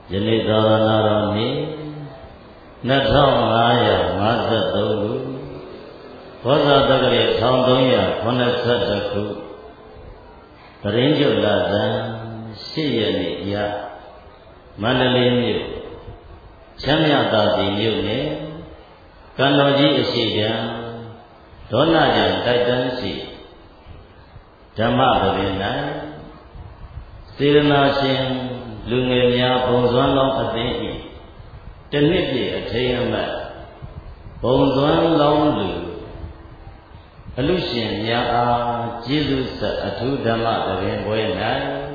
ယနေ့သာသနာတော်နေ့2553ခုဘောဇာတက္ကရာ1382ခုပရင်းကျုလဇန်8ရက်နေ့ညမန္တလေးမြို့ချမ်းမြသာစီမြို့နယ်ကံတော်ကြီးအရှိတံဒေါနကျန်တိုက်တန်းရှိဓမ္မပဒင်၌စေရနာရှင်လူငယ်များပုံစွမ်းလောင်းအသင်း၏တနှစ်ပြည့်အထိမ်းအမှတ်ပုံစွမ်းလောင်းလူအလူရှင်များအားကျေးဇူးဆက်အထူးဓမ္မပဒင်ပွဲ၌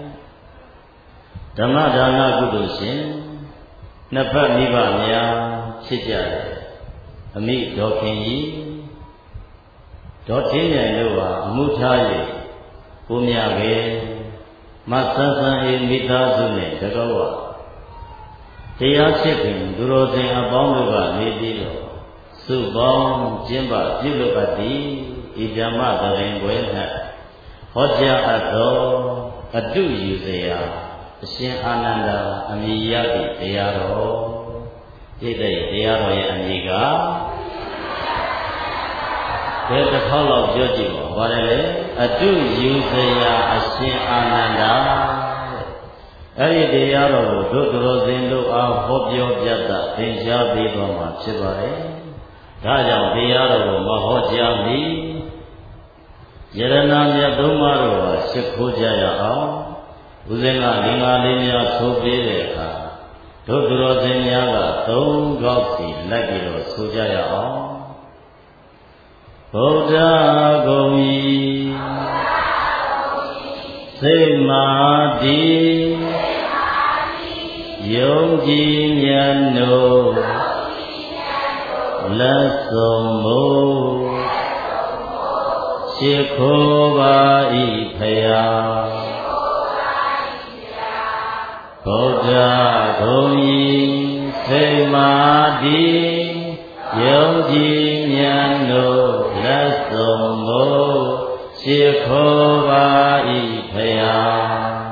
ဓမ္မဒါနကုသိုလ်ရှင်နှစ်ဖက်မိဘများဖြစ်ကြတယ်အမိဒေါခင်ကြီးဒေါ်တင်းမြိုင်တို့ဟာအမှုထား၍ကိုမြပဲမဆန်းဆန်း၏မိသားစုနှင့်တကောဝတရားဖြစ်ခင်သူတော်စင်အပေါင်းတို့ကနေပြီးတော့စုပေါင်းကျင်းပပြုလုပ်အပ်သည်ဤဓမ္မသဘင်ပွဲ၌ဟောကြားအပ်သောအတုယူစရာအရှင်အာနန္ဒာအမည်ရသည့်တရားတော်ဣတိတရားတော်ရဲ့အမည်ကဘယ်တစ်ခေါက်လောက်ပြောကြည့်ပါဘာလဲလေအတုယူစရာအရှင်အာနန္ဒာအဲ့ဒီတရားတော်ကိုတို့တော်စင်တို့အားဟောပြောပြသသင်ကြားပေးတော်မှာဖြစ်ပါတယ်ဒါကြောင့်တရားတော်ကိုမဟောကြားမီယရဏမြတ်သုံးပါးတို့ဟာရှ िख ိုးကြရအောင်ဦးဇင်းကလင်္ကာလေးများဆိုပေးတဲ့အခါတို့တော်စင်များကသုံးခေါက်စီလိုက်ပြီးတော့ဆိုကြရအောင်ဗုဒ္ဓဂုံဤစိတ်မာတိယုံကြည်မြတ်တို့လက်ဆုံးမို့ရှ िख ိုးပါဤဖယားဗုဒ္ဓဂုံဤစိတ်မာတိယုံကြည်မြတ်တို့လက်ဆုံးမို့ရှ िख ိုးပါဤဖယား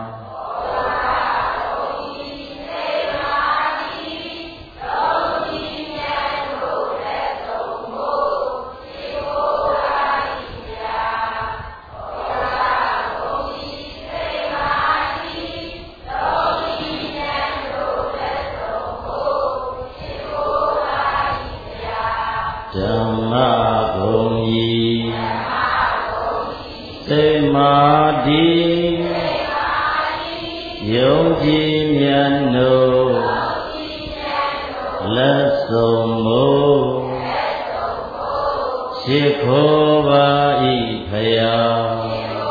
ဓမ္မဂုံဤစိတ်မာတိယုံကြည်မြတ်တို့လက်ဆုံးမို့ရှ िख ိုးပါဤဖယား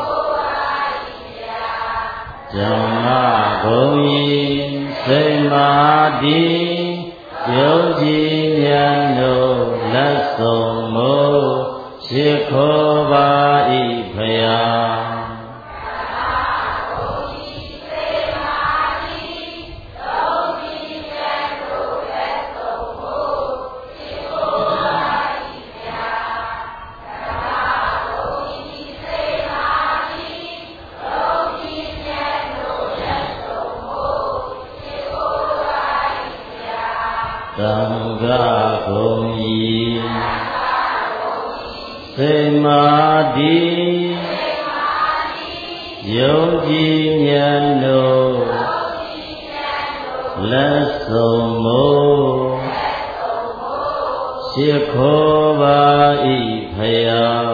ဓမ္မဂုံဤစိတ်မာတိယုံကြည်မြတ်တို့လက်ဆုံးမို့ရှ िख ိုးပါဤဖယားသံဃာဂုံဤစိတ်မာတိယုံကြည်မြတ်တို့လက်ဆုံးမို့ရှ िख ိုးပါဤဖယား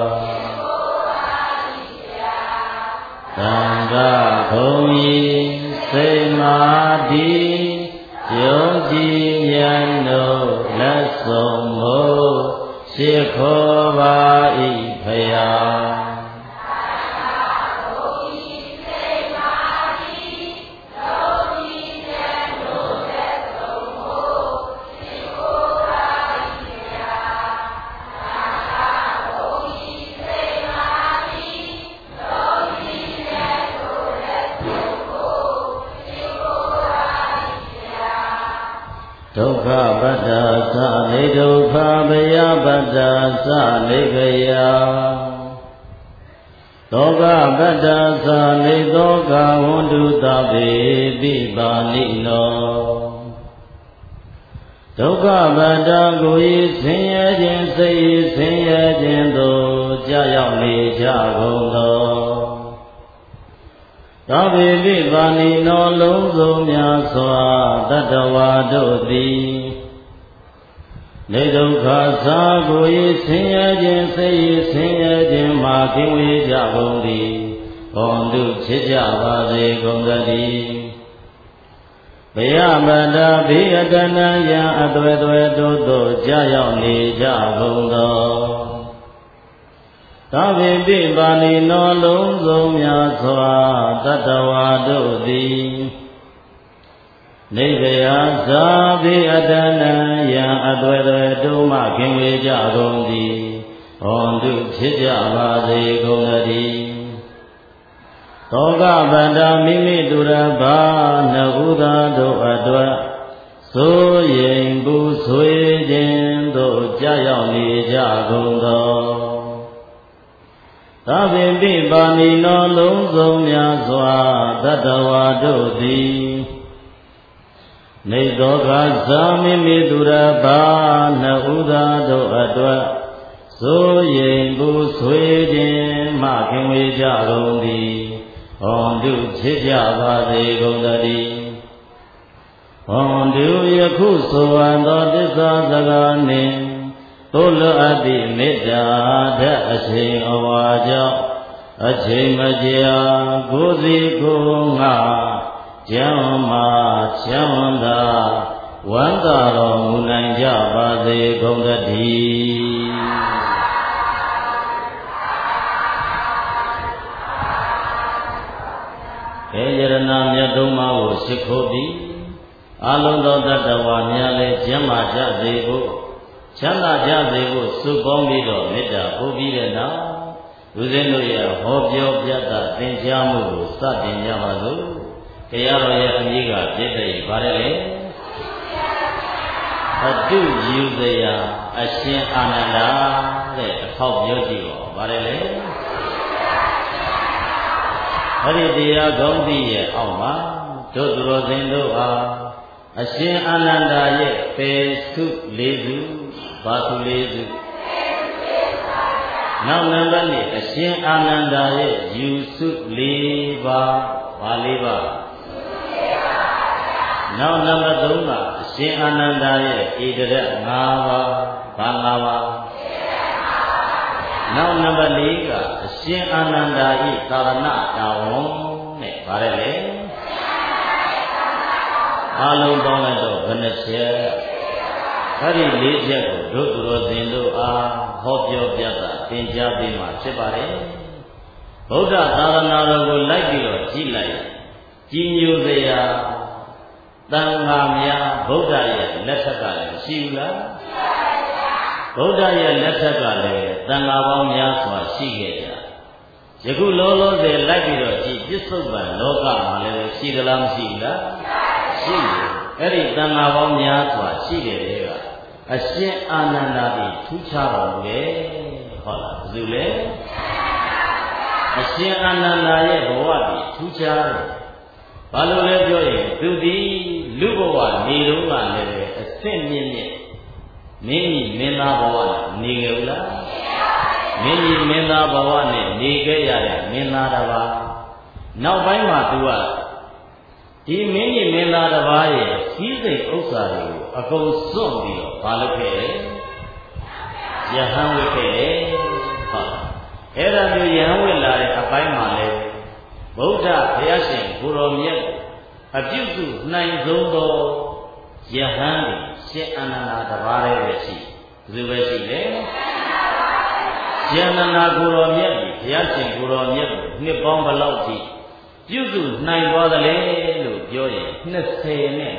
သံဃာဂုံဤစိတ်မာတိယုံကြည်မြတ်တို့လက်ဆုံးမို့ရှ िख ိုးပါဤဖယားဒုက္ခပတ္တာသနေဒုက္ခဘယပတ္တာသနေကယသောကပတ္တသာနေသောကဝန္တုတပေပိပါဠိနောဒုက္ခပတ္တကိုယ်ဤဆင်းရဲခြင်းစိတ်ဤဆင်းရဲခြင်းသို့ကြာရောက်နေကြကုန်သောသောပေပိပါဏိနောလုံးစုံများစွာတတ္တဝါတို့သည်နေဒုက္ခသာကိုယ်ဤဆင်းရဲခြင်းစိတ်ဤဆင်းရဲခြင်းမှကင်းဝေးကြကုန်သည်ဘုံတုဖြစ်ကြပါစေကုန်သတည်းဘယမတ္တဘိအတနံယံအသွဲသွဲတို့သို့ကြာရောက်နေကြကုန်သောသောပိပိပါဏိနောလုံးစုံများစွာတတ္တဝါတို့သည်နိဗ္ဗာန်သာဘိအတနံယံအသွဲသွဲတို့မှခင်ဝေကြကုန်သည်ဟောတုဖြစ်ကြပါစေကုန်သတည်းသောကပတ္တမိမိသူရဘာနှဥသာတို့အတွက်ဆိုရင်ဘူးဆွေခြင်းတို့ကြာရောက်နေကြကုန်သောသဗ္ဗေပိပါဏိနောလုံးစုံများစွာတတ္တဝါတို့သည်နေသောကသာမိမိသူရဘာနှဥသာတို့အတွက်ဆိုရင်ဘူးဆွေခြင်းမှခင်ဝေကြကုန်သည်ဟောတုဖြစ်ကြပါစေကုန်သတည်းဟောတုယခုဆိုအပ်သောသစ္စာစကားနှင့်သို့လွတ်အပ်သည့်မေတ္တာဓာတ်အချိန်အဝါကြောင့်အချိန်မကြာကိုယ်စီကိုယ်ငါကျမ်းမာချမ်းသာဝမ်းသာတော်မူနိုင်ကြပါစေကုန်သတည်းေယရဏမြတ်သုံးပါးကိုရှိခိုးပြီးအလုံးသောတတ္တဝါများလည်းကျမ်းမာကြစေဖို့ချမ်းသာကြစေဖို့ဆုပေါင်းပြီးတော့မေတ္တာပို့ပြီးတဲ့နောက်ဦးဇင်းတို့ရဲ့ဟောပြောပြတာသင်ကြားမှုကိုစတင်ကြပါစို့တရားတော်ရဲ့အမိကပြည့်တဲ့ပါတယ်လေအတုယူစရာအရှင်အာနန္ဒာတဲ့တစ်ခေါက်ပြောကြည့်ပါပါတယ်လေအဲ့ဒီတရားကောင်းသည့်ရဲ့အောက်မှာတို့သူတော်စင်တို့ဟာအရှင်အာနန္ဒာရဲ့ပေစုလေးစုဘာစုလေးစုနောက်နံပါတ်၄အရှင်အာနန္ဒာရဲ့ယူစု၄ပါးဘာ၄ပါးနောက်နံပါတ်၃ကအရှင်အာနန္ဒာရဲ့ဣတရ၅ပါးဘာ၅ပါးနောက်နံပါတ်၄ကအရှင်အာနန္ဒာဤသာရဏတာဝန်နဲ့ဗါတယ်လေအလုံးပေါင်းလိုက်တော့ဘယ်နှချက်အဲ့ဒီ၄ချက်ကိုတို့သူတော်စင်တို့အားဟောပြောပြတာသင်ကြားပေးမှဖြစ်ပါတယ်ဗုဒ္ဓသာသနာတော်ကိုလိုက်ပြီးတော့ကြည်လိုက်ကြည်ညိုစရာတန်ခါများဗုဒ္ဓရဲ့လက်ထက်ကလည်းရှိဘူးလားဗုဒ္ဓရဲ့လက်ထက်ကလည်းတန်ခါပေါင်းများစွာရှိခဲ့ကြယခုလောလောဆယ်လိုက်ပြီးတော့ဒီပြစ္ဆုတ်ပံလောကမှာလည်းရှိသလားမရှိဘူးလားရှိတယ်အဲ့ဒီတန်ခါပေါင်းများစွာရှိတယ်လေကအရှင်အာနန္ဒာကြီးထူးခြားတော်မူတယ်ဟုတ်လားဘယ်သူလဲအရှင်အာနန္ဒာရဲ့ဘဝကြီးထူးခြားတယ်ဘာလို့လဲပြောရင်သူဒီလူဘဝနေတော့ကလည်းအဆင့်မြင့်မြင့်မင်းကြီးမင်းသားဘဝနေခဲ့ဘူးလားမင်းကြီးမင်းသားဘဝနဲ့နေခဲ့ရတဲ့မင်းသားတစ်ပါးနောက်ပိုင်းမှာသူကဒီမင်းကြီးမင်းသားတစ်ပါးရဲ့စီးစိမ်ဥစ္စာတွေကိုအကုန်စွန့်ပြီးတော့ဘာလုပ်ခဲ့လဲယဟန်ဝိခဲ့တယ်ဟုတ်အဲ့ဒါမျိုးယဟန်ဝိလာတဲ့အပိုင်းမှာလဲဗုဒ္ဓဘုရားရှင်ကိုရောမြတ်အပြုစုနိုင်ဆုံးသောယဟန်တွေရှင်အာနန္ဒာတစ်ပါးလည်းပဲရှိဘယ်သူပဲရှိလဲရှင်အာနန္ဒာကိုရောမြတ်ကြီးဘုရားရှင်ကိုရောမြတ်ကိုနှစ်ပေါင်းဘယ်လောက်ထိပြုစုနိုင်သွားသလဲလို့ပြောရင်25နှစ်ဘယ်နှစ်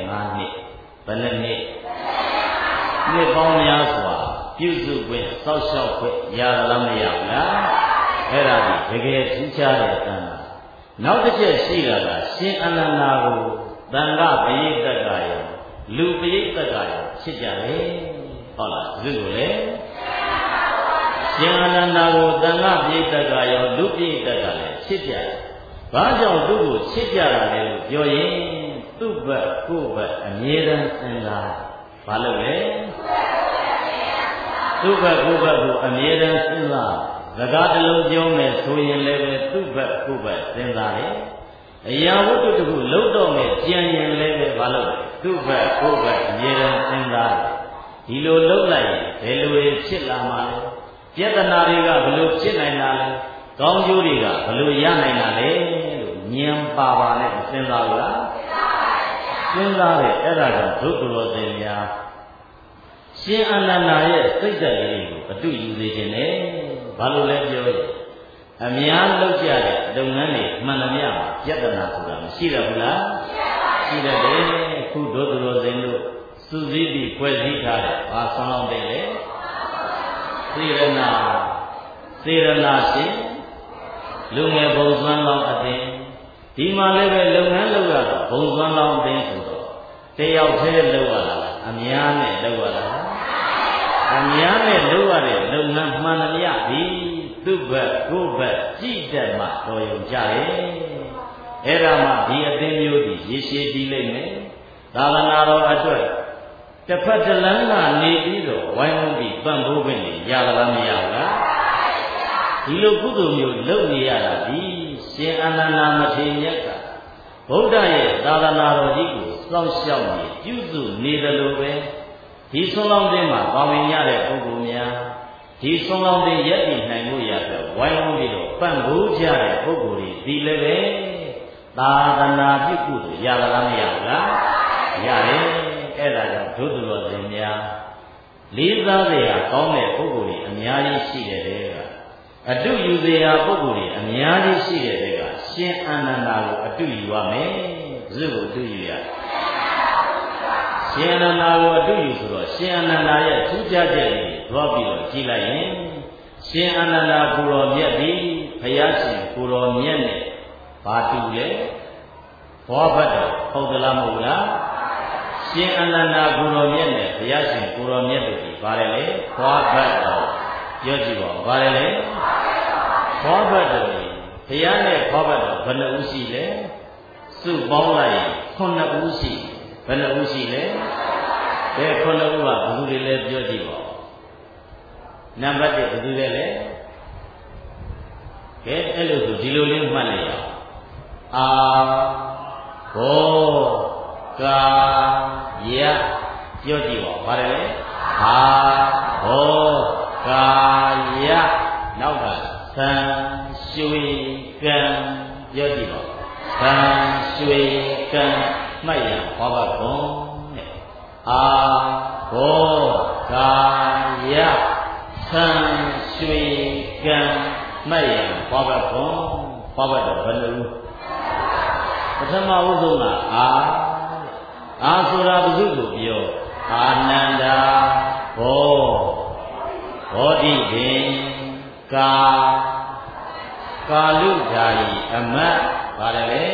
နှစ်ပေါင်းများစွာပြုစုခွင့်စောင့်ရှောက်ခွင့်ရလားမရဘူးလားအဲ့ဒါဒီတကယ်ထူးခြားတဲ့တန်ခါနောက်တစ်ချက်ရှိတာကရှင်အာနန္ဒာကိုတန်ခါပရိသတ်ကရောလူပရိသတ်ကရောဖြစ်ကြတယ်ဟုတ်လားသူကိုလေရှင်အနန္ဒာကိုတန်ခါပြိတ္တကရောလူပြိတ္တကလည်းချစ်ကြတယ်။ဘာကြောင့်သူ့ကိုချစ်ကြတာလဲလို့ပြောရင်သူ့ဘက်ကိုယ့်ဘက်အမြဲတမ်းစဉ်းစားဘာလို့လဲသူ့ဘက်ကိုယ့်ဘက်ကိုအမြဲတမ်းစဉ်းစားစကားတစ်လုံးပြောမယ်ဆိုရင်လည်းပဲသူ့ဘက်ကိုယ့်ဘက်စဉ်းစားတယ်အရာဝတ္ထုတစ်ခုလုံးတော့မယ်ကြံရင်လည်းပဲဘာလို့လဲသူ့ဘက်ကိုယ့်ဘက်အမြဲတမ်းစဉ်းစားတယ်ဒီလိုလုပ်လိုက်ရင်ဘယ်လိုဖြစ်လာမှာလဲပြဿနာတွေကဘယ်လိုဖြစ်နိုင်တာလဲကောင်းကျိုးတွေကဘယ်လိုရနိုင်တာလဲလို့ဉာဏ်ပါပါနဲ့စဉ်းစားလို့လားစဉ်းစားတယ်အဲ့ဒါကြောင့်ဒုက္ခရောစင်များရှင်အနန္ဒာရဲ့စိတ်ဓာတ်လေးကိုအတုယူစေခြင်းနဲ့ဘာလို့လဲပြောရင်အများလောက်ကြတဲ့လုပ်ငန်းတွေမှန်သမျှမှာပြဿနာဆိုတာမရှိတော့ဘူးလားရှိတယ်ခုဒုက္ခရောစင်တို့စုစည်းပြီးဖွဲ့စည်းထားတဲ့ဘာဆောင်အောင်တယ်လဲစေရနာရှင်လူငယ်ဘုံစွမ်းလောင်းအသင်းဒီမှာလည်းပဲလုပ်ငန်းလုပ်ရတော့ဘုံစွမ်းလောင်းအသင်းဆိုတော့တယောက်တည်းလုပ်ရတာအများနဲ့လုပ်ရတာအများနဲ့လုပ်ရတဲ့လုပ်ငန်းမှန်သမျှဒီသူ့ဘက်ကိုယ့်ဘက်ကြည့်တတ်မှတော်ရုံကြတယ်အဲ့ဒါမှဒီအသင်းမျိုးဒီရေရှည်တည်လိမ့်မယ်သာသနာတော်အတွက်တစ်ဖက်တစ်လမ်းကနေပြီးတော့ဝိုင်းဝန်းပြီးပံ့ပိုးခွင့်ရရလားမရဘူးလားဒီလိုကုသိုလ်မျိုးလုပ်နေရတာဒီရှင်အနန္ဒာမထေရမြတ်ကဗုဒ္ဓရဲ့သာသနာတော်ကြီးကိုစောင့်ရှောက်နေပြုစုနေတယ်လို့ပဲဒီဆုံးလောင်းတဲ့မှာပါဝင်ရတဲ့ပုဂ္ဂိုလ်များဒီဆုံးလောင်းတဲ့ယက်တည်နိုင်မှုရတဲ့ဝိုင်းဝန်းပြီးတော့ပံ့ပိုးကြတဲ့ပုဂ္ဂိုလ်တွေဒီလည်းပဲသာသနာပြုကုသိုလ်ရလားမရဘူးလားရတယ်အဲ့ဒါကြောင့်ဒုတိယတော်ရှင်များလေးစားစရာကောင်းတဲ့ပုဂ္ဂိုလ်တွေအများကြီးရှိတယ်တဲ့အတုယူစရာပုဂ္ဂိုလ်တွေအများကြီးရှိတဲ့ကရှင်အနန္ဒာကိုအတုယူရမယ်ဘယ်လိုအတုယူရရှင်အနန္ဒာကိုအတုယူဆိုတော့ရှင်အနန္ဒာရဲ့ထူးခြားချက်တွေသွားပြီးတော့ကြည့်လိုက်ရင်ရှင်အနန္ဒာကိုတော်မြတ်သည်ဘုရားရှင်ကိုတော်မြတ်နဲ့ဘာတူလဲဘောဘတ်တော်ဟုတ်သလားမဟုတ်လားရှင်အနန္ဒာကိုတော်မြတ်နဲ့ဘုရားရှင်ကိုတော်မြတ်တို့ဒီဘာလဲလေဘောဘတ်တော်ပြောကြည့်ပါဘာလဲလေဘောဘတ်တော်ဘုရားနဲ့ဘောဘတ်တော်ဘယ်နှဦးရှိလဲစုပေါင်းလိုက်9ဦးရှိဘယ်နှဦးရှိလဲဘယ်9ဦးကဘယ်သူတွေလဲပြောကြည့်ပါနံပါတ်1ဘယ်သူလဲလဲကဲအဲ့လိုဆိုဒီလိုလေးမှတ်လိုက်ရအောင်အာဘောကာယပြောကြည့်ပါဘာလဲလဲအာဘောကာယနောက်ကသံရွှေကံပြောကြည့်ပါသံရွှေကံမှတ်ရဘောဘဘုံတဲ့အာဘောကာယသံရွှေကံမှတ်ရဘောဘဘုံဘောဘတော့ဘယ်လိုပထမဥဆုံးကအာဆိုတာဘုသူကိုပြောအာနန္ဒာဘောဓိပင်ကာလုဓာယီအမတ်ပါတယ်လေ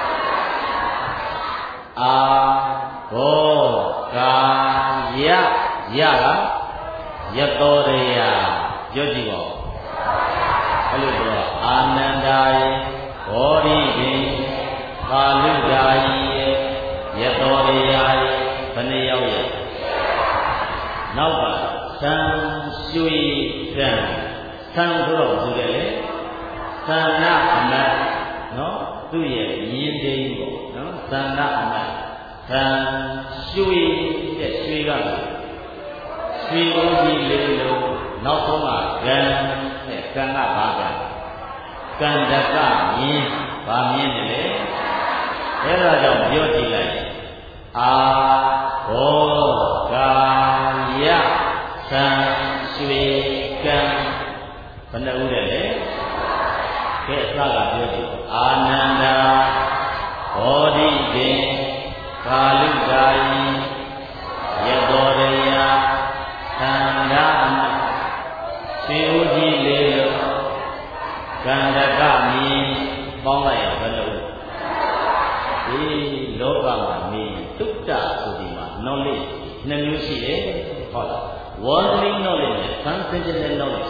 အာဘောကာယကယတောရယပြောကြည့်ပါဦးအဲ့လိုတော့အာနန္ဒာယေဘောဓိပင်ကာလုဓာယီယတောရယဘယ်နှယောက်ရဲ့နောက်ကသံရွှေကံသံဆိုတော့ဆိုတယ်လေသံနာအမတ်နော်သူ့ရဲ့ရင်းသိမ်းပေါ့နော်သံနာအမတ်သံရွှေတဲ့ရွှေကရွှေဦးကြီးလေးလုံးနောက်ဆုံးကကံတဲ့ကံကဘာကံတကမြင်းဘာမြင်းတယ်လေအဲ့ဒါကြောင့်ပြောကြည့်လိုက်အာဘောကာယသံရွှေကံဘယ်နှဦးတယ်လဲကဲအစကပြောကြည့်အာနန္ဒာဘောဓိပင်ကာလုကာယီယတောရယသန္တာအမရွှေဦးကြီးလေးလုံးကန္တကမြင်းပေါင်းလိုက်ရဘယ်လိုဒီလောကမှာမြင်တုတ္တဆိုဒီမှာ knowledge 2မျိုးရှိတယ်ဟုတ်လား worldly knowledge နဲ့ transcendental knowledge ဆို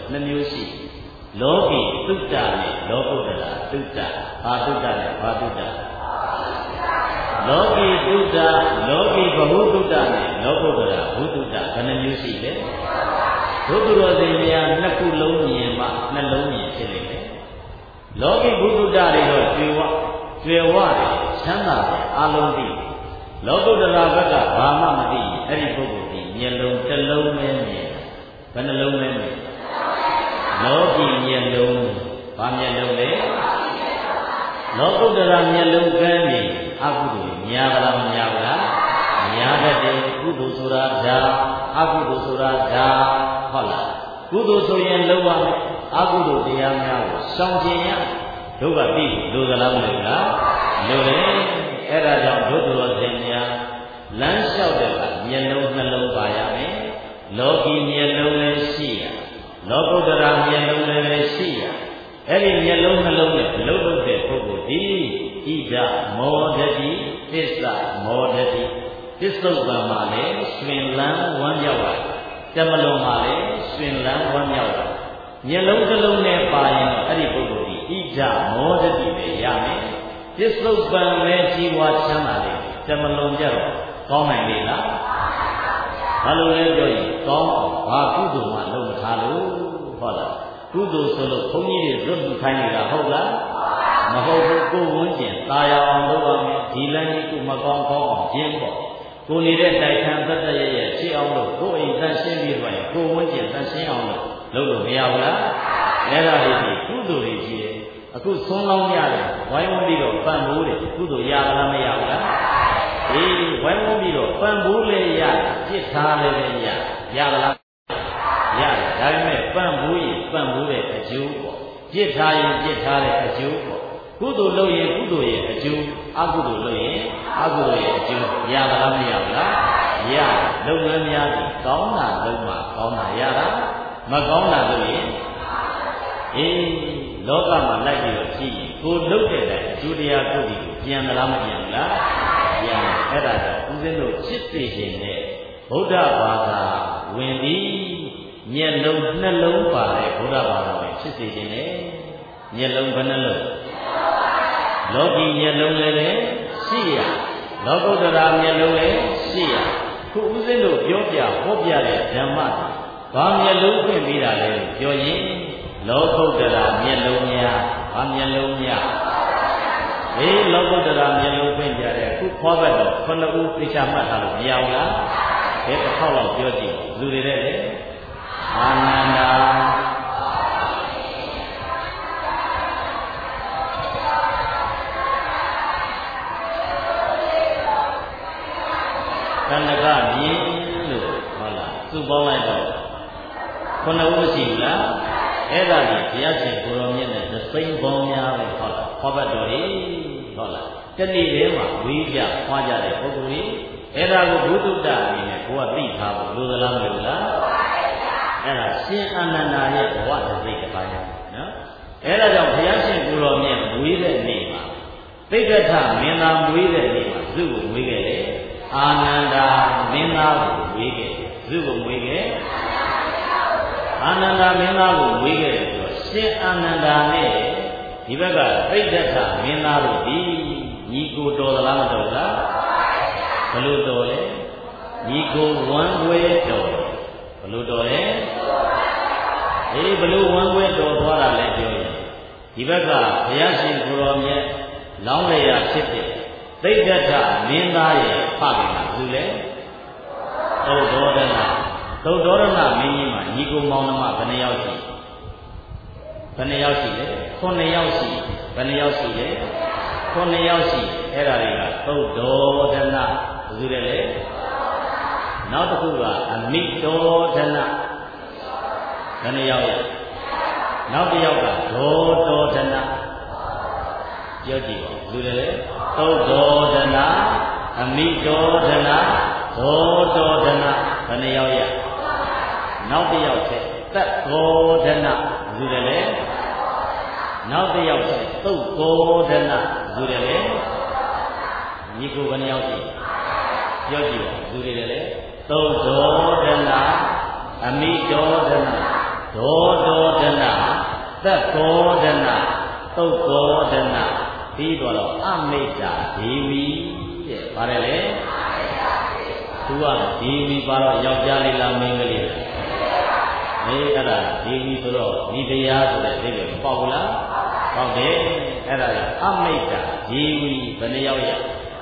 နှစ်မျိုးရှိလောကီသုတ္တနဲ့လောကုတ္တရာသုတ္တဘာသုတ္တနဲ့ဘာသုတ္တလောကီသုတ္တလောကီဘဟုသုတ္တနဲ့လောကုတ္တရာဘုသုတ္တဘယ်နှမျိုးရှိလဲဘုသူတော်စင်များနှစ်ခုလုံးမြင်မှနှလုံးမြင်ဖြစ်နေတယ်လောကီဘုသုတ္တတွေတော့ကျွယ်ဝတယ်ချမ်းသာတယ်အလုံးသိလောကုတ္တရာဘက်ကဘာမှမသိအဲ့ဒီပုဂ္ဂိုလ်ဒီမျက်လုံးတစ်လုံးပဲမြင်ဘယ်နှလုံးလဲမြင်လောကီမျက်လုံးဘာမျက်လုံးလဲလောကုတ္တရာမျက်လုံးကန်းနေအကုသိုလ်များပါလားမများဘူးလားများတတ်တယ်ကုသိုလ်ဆိုတာဓာအကုသိုလ်ဆိုတာဓာဟုတ်လားကုသိုလ်ဆိုရင်လုံးဝအကုသိုလ်တရားများကိုရှောင်ကျင်ရတို့ကသိလို့သလားမလို့လားလို့လေအဲ့ဒါကြောင့်တို့တော်စင်များလမ်းလျှောက်တဲ့ကမျက်လုံးနှလုံးပါရမယ်လောကီမျက်လုံးလည်းရှိရလောကုတ္တရာမျက်လုံးလည်းရှိရအဲ့ဒီမျက်လုံးနှလုံးနဲ့လုံးလုံးတဲ့ပုဂ္ဂိုလ်ဒီဣဒမောဒတိသစ္စာမောဒတိသစ္စုပ္ပံမှာလည်းရှင်လန်းဝမ်းမြောက်ပါတယ်တမလုံးမှာလည်းရှင်လန်းဝမ်းမြောက်ပါတယ်မျက်လုံးတစ်လုံးနဲ့ပါရင်တော့အဲ့ဒီပုဂ္ဂိုလ်ဒီဣဒမောဒတိပဲရမယ်သစ္စုပ္ပံပဲကြီးပွားချမ်းသာတယ်တမလုံးကြတော့ကောင်းနိုင်လေလားဘာလို့လဲပြောရင်ကောင်းအောင်ဘာကုသိုလ်မှလုပ်မထားလို့ဟုတ်လားကုသိုလ်ဆိုလို့ဘုန်းကြီးတွေဇွတ်လူခိုင်းနေတာဟုတ်လားမဟုတ်ဘူးကိုယ်ဝန်းကျင်ตายအောင်လုပ်ရမယ်ဒီလမ်းကြီးကိုမကောင်းအောင်ကျင့်ပေါ့ကိုနေတဲ့တိုက်ခန်းသက်သက်ရဲ့ရှင်းအောင်လို့ကိုယ်အိမ်တန်ရှင်းပြီးတော့ကိုယ်ဝန်းကျင်တန်ရှင်းအောင်လုပ်လို့မရဘူးလားအဲ့ဒါလေးဒီကုသိုလ်တွေကြီးတယ်အခုဆုံးလောင်းရတယ်ဝိုင်းဝန်းပြီးတော့ပံ့ပိုးတယ်ကုသိုလ်ရလားမရဘူးလားဒီဝိုင်းဝန်းပြီးတော့ပံ့ပိုးလဲရပြစ်ထားလဲရလားရတယ်ဒါပေမဲ့ပံ့ပိုးရင်ပံ့ပိုးတဲ့အကျိုးပေါ့ပြစ်ထားရင်ပြစ်ထားတဲ့အကျိုးပေါ့ကုသိုလ်လုပ်ရင်ကုသိုလ်ရဲ့အကျိုးအကုသိုလ်လုပ်ရင်အကုသိုလ်ရဲ့အကျိုးရတာလားမရဘူးလားရလုပ်ငန်းများပြီးကောင်းတာလုပ်မှကောင်းတာရတာမကောင်းတာလုပ်ရင်လောကမှာလိုက်ပြီးတော့ကြည့်ရင်ကိုလုပ်တဲ့တိုင်အကျိုးတရားကိုပြန်မလားမပြန်ဘူးလားပြန်အဲ့ဒါကြောင့်ဦးဇင်းတို့จิตသိခြင်းနဲ့ဗုဒ္ဓဘာသာဝင်ပြီးမျက်လုံးနှလုံးပါတဲ့ဗုဒ္ဓဘာသာဝင်ဖြစ်စေခြင်းနဲ့မျက်လုံးဘယ်နှလုံးလောကီမျက်လုံးလည်းရှိရလောကုတ္တရာမျက်လုံးလည်းရှိရခုဦးဇင်းတို့ပြောပြဟောပြတဲ့ဓမ္မဘာမျက်လုံးဖွင့်ပြီးတာလဲပြောရင်လောကုတ္တရာမျက်လုံးများဘာမျက်လုံးများလောကုတ္တရာမျက်လုံးဖွင့်ပြတဲ့ခုခေါ်ဘက်တော့ခဏဦးသိချမှတ်ထားလို့မရဘူးလားတစ်ခေါက်လောက်ပြောကြည့်လူတွေတဲ့လေအာနန္ဒာကန္နကမြင်လို့ဟုတ်လားသူ့ပေါင်းလိုက်တော့ခုနဦးမရှိဘူးလားအဲ့ဒါကြီးဘုရားရှင်ကိုရောမြတ်နဲ့သစိမ့်ပေါင်းများပဲဟုတ်လားဟောဘတ်တော်ကြီးဟုတ်လားတဏှိထဲမှာဝေးကြခွာကြတဲ့ပုဂ္ဂိုလ်ကြီးအဲ့ဒါကိုဘုဒ္ဓတအနေနဲ့ကိုယ်ကသိထားဖို့လိုသလားမလိုလားအဲ့ဒါရှင်အာနန္ဒာရဲ့ဘဝသစိတ်တစ်ပါးနော်အဲ့ဒါကြောင့်ဘုရားရှင်ကိုရောမြတ်ဝေးတဲ့နေ့မှာသိက္ခထမင်းသားဝေးတဲ့နေ့မှာသူ့ကိုဝေးခဲ့တယ်အာနန္ဒာမင်းသားကိုဝေးခဲ့သူ့ကိုဝေးခဲ့အာနန္ဒာမင်းသားကိုဝေးခဲ့တယ်ဆိုတော့ရှင်အာနန္ဒာနဲ့ဒီဘက်ကသိက္ခထမင်းသားတို့ဒီညီကိုတော်သလားမတော်လားဘလို့တော်လဲညီကိုဝမ်းခွဲတော်ဘလို့တော်လဲဘလို့ဝမ်းခွဲတော်သွားတာလဲပြောရင်ဒီဘက်ကဘုရားရှင်ကိုရောမြတ်လောင်းလျာဖြစ်တဲ့သိက္ခထမင်းသားရဲ့ဖခင်ကသူလဲသုဒ္ဓောဒနာသုဒ္ဓောဒနာမင်းကြီးမှာညီကိုမောင်နှမဘယ်နှယောက်ရှိလဲ9ယောက်ရှိဘယ်နှယောက်ရှိလဲ9ယောက်ရှိအဲ့ဒါတွေကသုဒ္ဓောဒနာဘယ်သူလဲလဲနောက်တစ်ခုကအမိတောဒနာဘယ်နှယောက်နောက်တစ်ယောက်ကဒေါတောဒနာပြောကြည့်ပါလူတွေလေသုဒ္ဓောဒနာအမိတောဒနာဒေါတောဒနာဘယ်နှယောက်ရနောက်တစ်ယောက်ဆက်သတ်ဂောဒနာလူတွေလေနောက်တစ်ယောက်ဆက်သုတ်ဂောဒနာလူတွေလေညီကိုဘယ်နှယောက်ရှိပြောကြည့်ပါလူတွေလေသုဒ္ဓောဒနာအမိတောဒနာဒေါဒေါဒနာသက်ကောဒနာသုတ်ကောဒနာပြီးတော့အမိတ္တာဒေဝီတဲ့ဗါတယ်လေသူကဒေဝီပါတော့ယောက်ျားလေးလားမိန်းကလေးလားအဲ့ဒါဒေဝီဆိုတော့ဒီတရားဆိုတဲ့အိဗယ်ပေါက်လားပေါက်တယ်အဲ့ဒါအမိတ္တာဒေဝီဘယ်နှယောက်ရ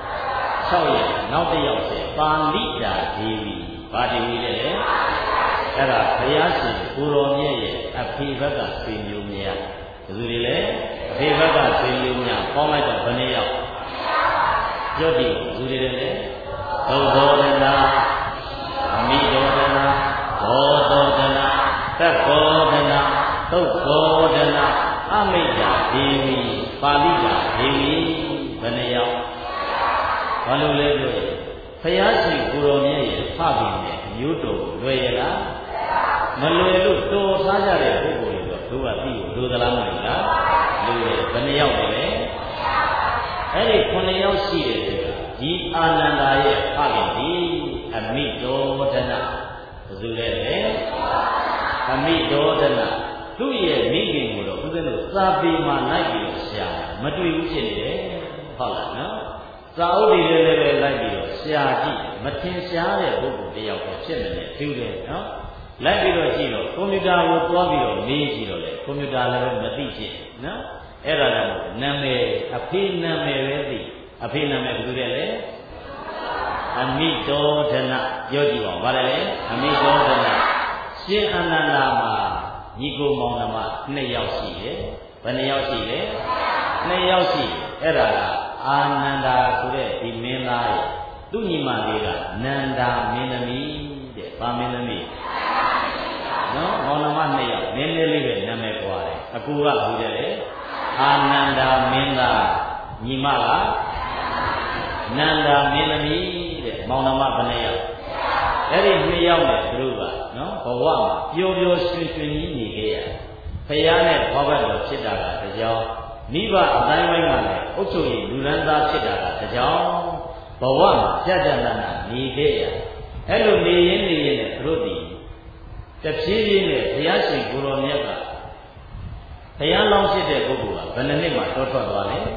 6ရက်နောက်တစ်ယောက်ဆိုပါဠိတာဒေဝီဘာဒေဝီလဲအဲ့ဒါဘုရားရှင်ကိုတော်မြတ်ရဲ့အဖေဘက်ကဆွေမျိုးများဘယ်သူတွေလဲအဖေဘက်ကဆွေမျိုးများပေါင်းလိုက်တော့ဘယ်နှယောက်ပြောကြည့်ဘယ်သူတွေလဲသုတ်တော်ဒနာအမိတော်ဒနာဘောတော်ဒနာသက်ဘောဒနာသုတ်ဘောဒနာအမိတ္တာဒေဝီပါဠိတာဒေဝီဘယ်နှယောက်ဘာလို့လဲပြောရင်ဘုရားရှင်ကိုတော်မြတ်ရဲ့ဖခင်နဲ့မျိုးတော်ကိုလွယ်ရလားမလွယ်လို့တော်ထားကြတဲ့ပုဂ္ဂိုလ်တွေတော့သူကသိကိုလိုသလားမလို့လားလူရယ်ဘယ်နှယောက်လဲအဲ့ဒီ9ယောက်ရှိတဲ့ဒီအာနန္ဒာရဲ့ဖခင်ဒီအမိတော်ဒနာဘယ်သူလဲအမိတော်ဒနာသူ့ရဲ့မိခင်ကိုတော့ဦးဇင်းတို့စာပေမှာလိုက်ပြီးတော့ရှာမတွေ့ဘူးဖြစ်နေတယ်ဟုတ်လားနော်စာအုပ်တွေလည်းလိုက်ပြီးတော့ရှာကြည့်မထင်ရှားတဲ့ပုဂ္ဂိုလ်တယောက်ပဲဖြစ်နေတယ်သူတယ်နော်လိုက်ပြီးတော့ကြည့်တော့ကွန်ပျူတာကိုတွားပြီးတော့မေးကြည့်တော့လေကွန်ပျူတာလည်းမသိဖြစ်နော်အဲ့ဒါလည်းနာမည်အဖေနာမည်ပဲသိအဖေနာမည်ဘယ်သူလဲအမိတော်ဒနာပြောကြည့်ပါဦးဗါတယ်လေအမိတော်ဒနာရှင်အနန္ဒာမှာညီကိုမောင်နှမ2ယောက်ရှိတယ်ဘယ်နှယောက်ရှိလဲ2ယောက်ရှိအဲ့ဒါကအာနန္ဒာဆိုတဲ့ဒီမင်းသားရဲ့သူ့ညီမလေးကနန္ဒာမင်းသမီးတဲ့ဗာမင်းသမီးနော်မောင်နှမ2ယောက်နည်းနည်းလေးပဲနာမည်ပွားတယ်အကူကဘူးတယ်လေအာနန္ဒာမင်းသားညီမကနန္ဒာမင်းသမီးတဲ့မောင်နှမဘယ်နှယောက်အဲ့ဒီ2ယောက်နဲ့သူတို့ကနော်ဘဝမှာပျော်ပျော်ရွှင်ရွှင်ကြီးနေခဲ့ရဖယားနဲ့ဘဝတော်ဖြစ်တာကတကြောင်မိဘအတိုင်းပိုင်းမှာလည်းအုပ်ချုပ်ရေးလူရန်သားဖြစ်တာကတကြောင်ဘဝမှာပြတ်ပြတ်သားသားနေခဲ့ရအဲ့လိုနေရင်နဲ့သူတို့ဒီတဖြည်းဖြည်းနဲ့ဘုရားရှင်ကိုတော်မြတ်ကဘုရားလောင်းဖြစ်တဲ့ပုဂ္ဂိုလ်ကဘယ်နှစ်နှစ်မှတောထွက်သွားလဲ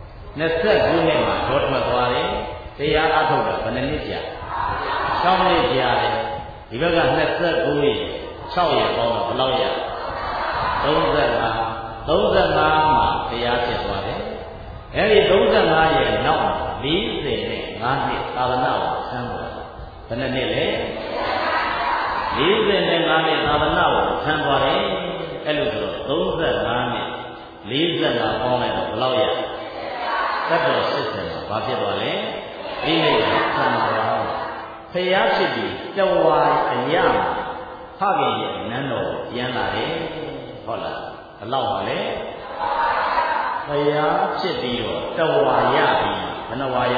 29နှစ်မှတောထွက်သွားတယ်တရားအထုတ်တာဘယ်နှစ်ကြာ6နှစ်ကြာတယ်ဒီဘက်က29ရက်6ရက်ပေါင်းတော့ဘယ်လောက်ရ35မှာတရားဖြစ်သွားတယ်အဲဒီ35ရဲ့နောက်45နှစ်သာသနာ့ကိုဆန်းသွားဘယ်နှစ်လဲ45နှစ်သာသနာ့ကိုဆန်းသွားတယ်အဲ့လိုဆိုတော့35နှစ်45ပေါင်းလိုက်တော့ဘယ်လောက်ရတတ်တော်80မှာဘာဖြစ်သွားလဲဒီနေ့ကဆန်းသွားဖျားဖြစ်ပြီးတဝါအရာဖခင်ရဲ့နန်းတော်ပြန်လာတယ်ဟုတ်လားဘယ်လောက်ပါလဲဖျားဖြစ်ပြီးတော့တဝါရပြီးဘယ်နှဝါရ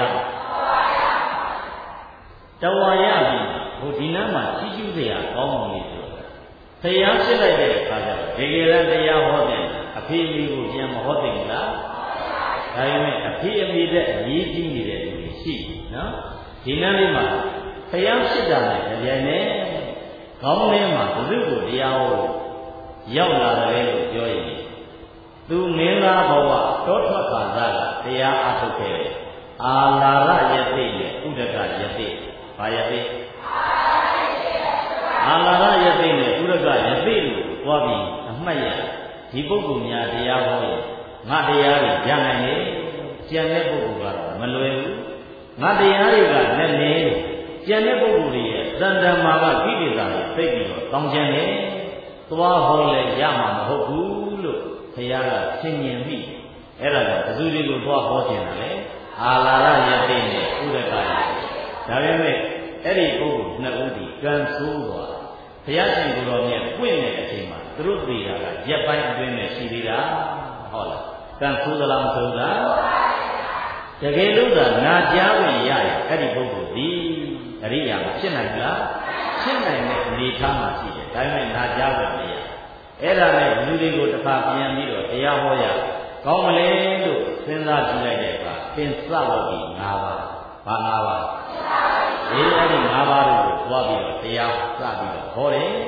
တဝါရပြီးဟိုဒီနားမှာကြီးကျူးစရာကောင်းအောင်လေးဆိုဖျားဖြစ်လိုက်တဲ့အခါကျတော့ဒီကရန်တရားဟောတယ်အဖေအမေကိုပြန်မဟောတယ်လားဒါပေမဲ့အဖေအမေတဲ့အရေးကြီးနေတဲ့လူတွေရှိနော်ဒီနားလေးမှာဖျားဖြစ်တာနဲ့ကြပြိုင်နေခေါင်းထဲမှာဘုရုကိုတရားဟောရောက်လာတယ်လို့ပြောရင်သူမင်းသားဘဝတောထွက်ခါသားကတရားအထုတ်ခဲ့တယ်အာလာရယတိနဲ့ဥဒကယတိဘာယတိအာလာရယတိနဲ့ဥဒကယတိလို့ပြောပြီးအမှတ်ရဒီပုဂ္ဂိုလ်များတရားဟောရင်ငါတရားတွေရနိုင်တယ်ကျန်တဲ့ပုဂ္ဂိုလ်ကတော့မလွယ်ဘူးငါတရားတွေကလည်းနည်းကျန်တဲ့ပုဂ္ဂိုလ်တွေရဲ့သံဓမ္မာကကိလေသာတွေသိပြီးတော့တောင်းကျန်တယ်သွားဟောလဲရမှာမဟုတ်ဘူးလို့ဘုရားကသင်ញင်မိအဲ့ဒါကြောင့်ဘယ်သူတွေကိုသွားဟောခြင်းလဲအာလာရယတိနဲ့ဥဒကယတိဒါပေမဲ့အဲ့ဒီပုဂ္ဂိုလ်နှစ်ဦးဒီကံဆိုးသွားဘုရားရှင်ကိုယ်တော်မြတ်ပွင့်တဲ့အချိန်မှာသူတို့သိတာကရက်ပိုင်းအတွင်းနဲ့ရှိသေးတာဟုတ်လားကံဆိုးသလားမဆိုးလားတကယ်လို့သာနာကြားဝင်ရရင်အဲ့ဒီပုဂ္ဂိုလ်ဒီအရိယာမဖြစ်နိုင်လားဖြစ်နိုင်တဲ့အနေထားမှာရှိတယ်ဒါပေမဲ့နာကြားဝင်မရအဲ့ဒါနဲ့လူတွေကိုတစ်ခါပြန်ပြီးတော့တရားဟောရကောင်းမလဲလို့စဉ်းစားကြည့်လိုက်တဲ့အခါသင်စဖို့ဒီ၅ပါးဘာ၅ပါးဒီအဲ့ဒီ၅ပါးကိုသွားပြီးတော့တရားစပြီးတော့ဟောတယ်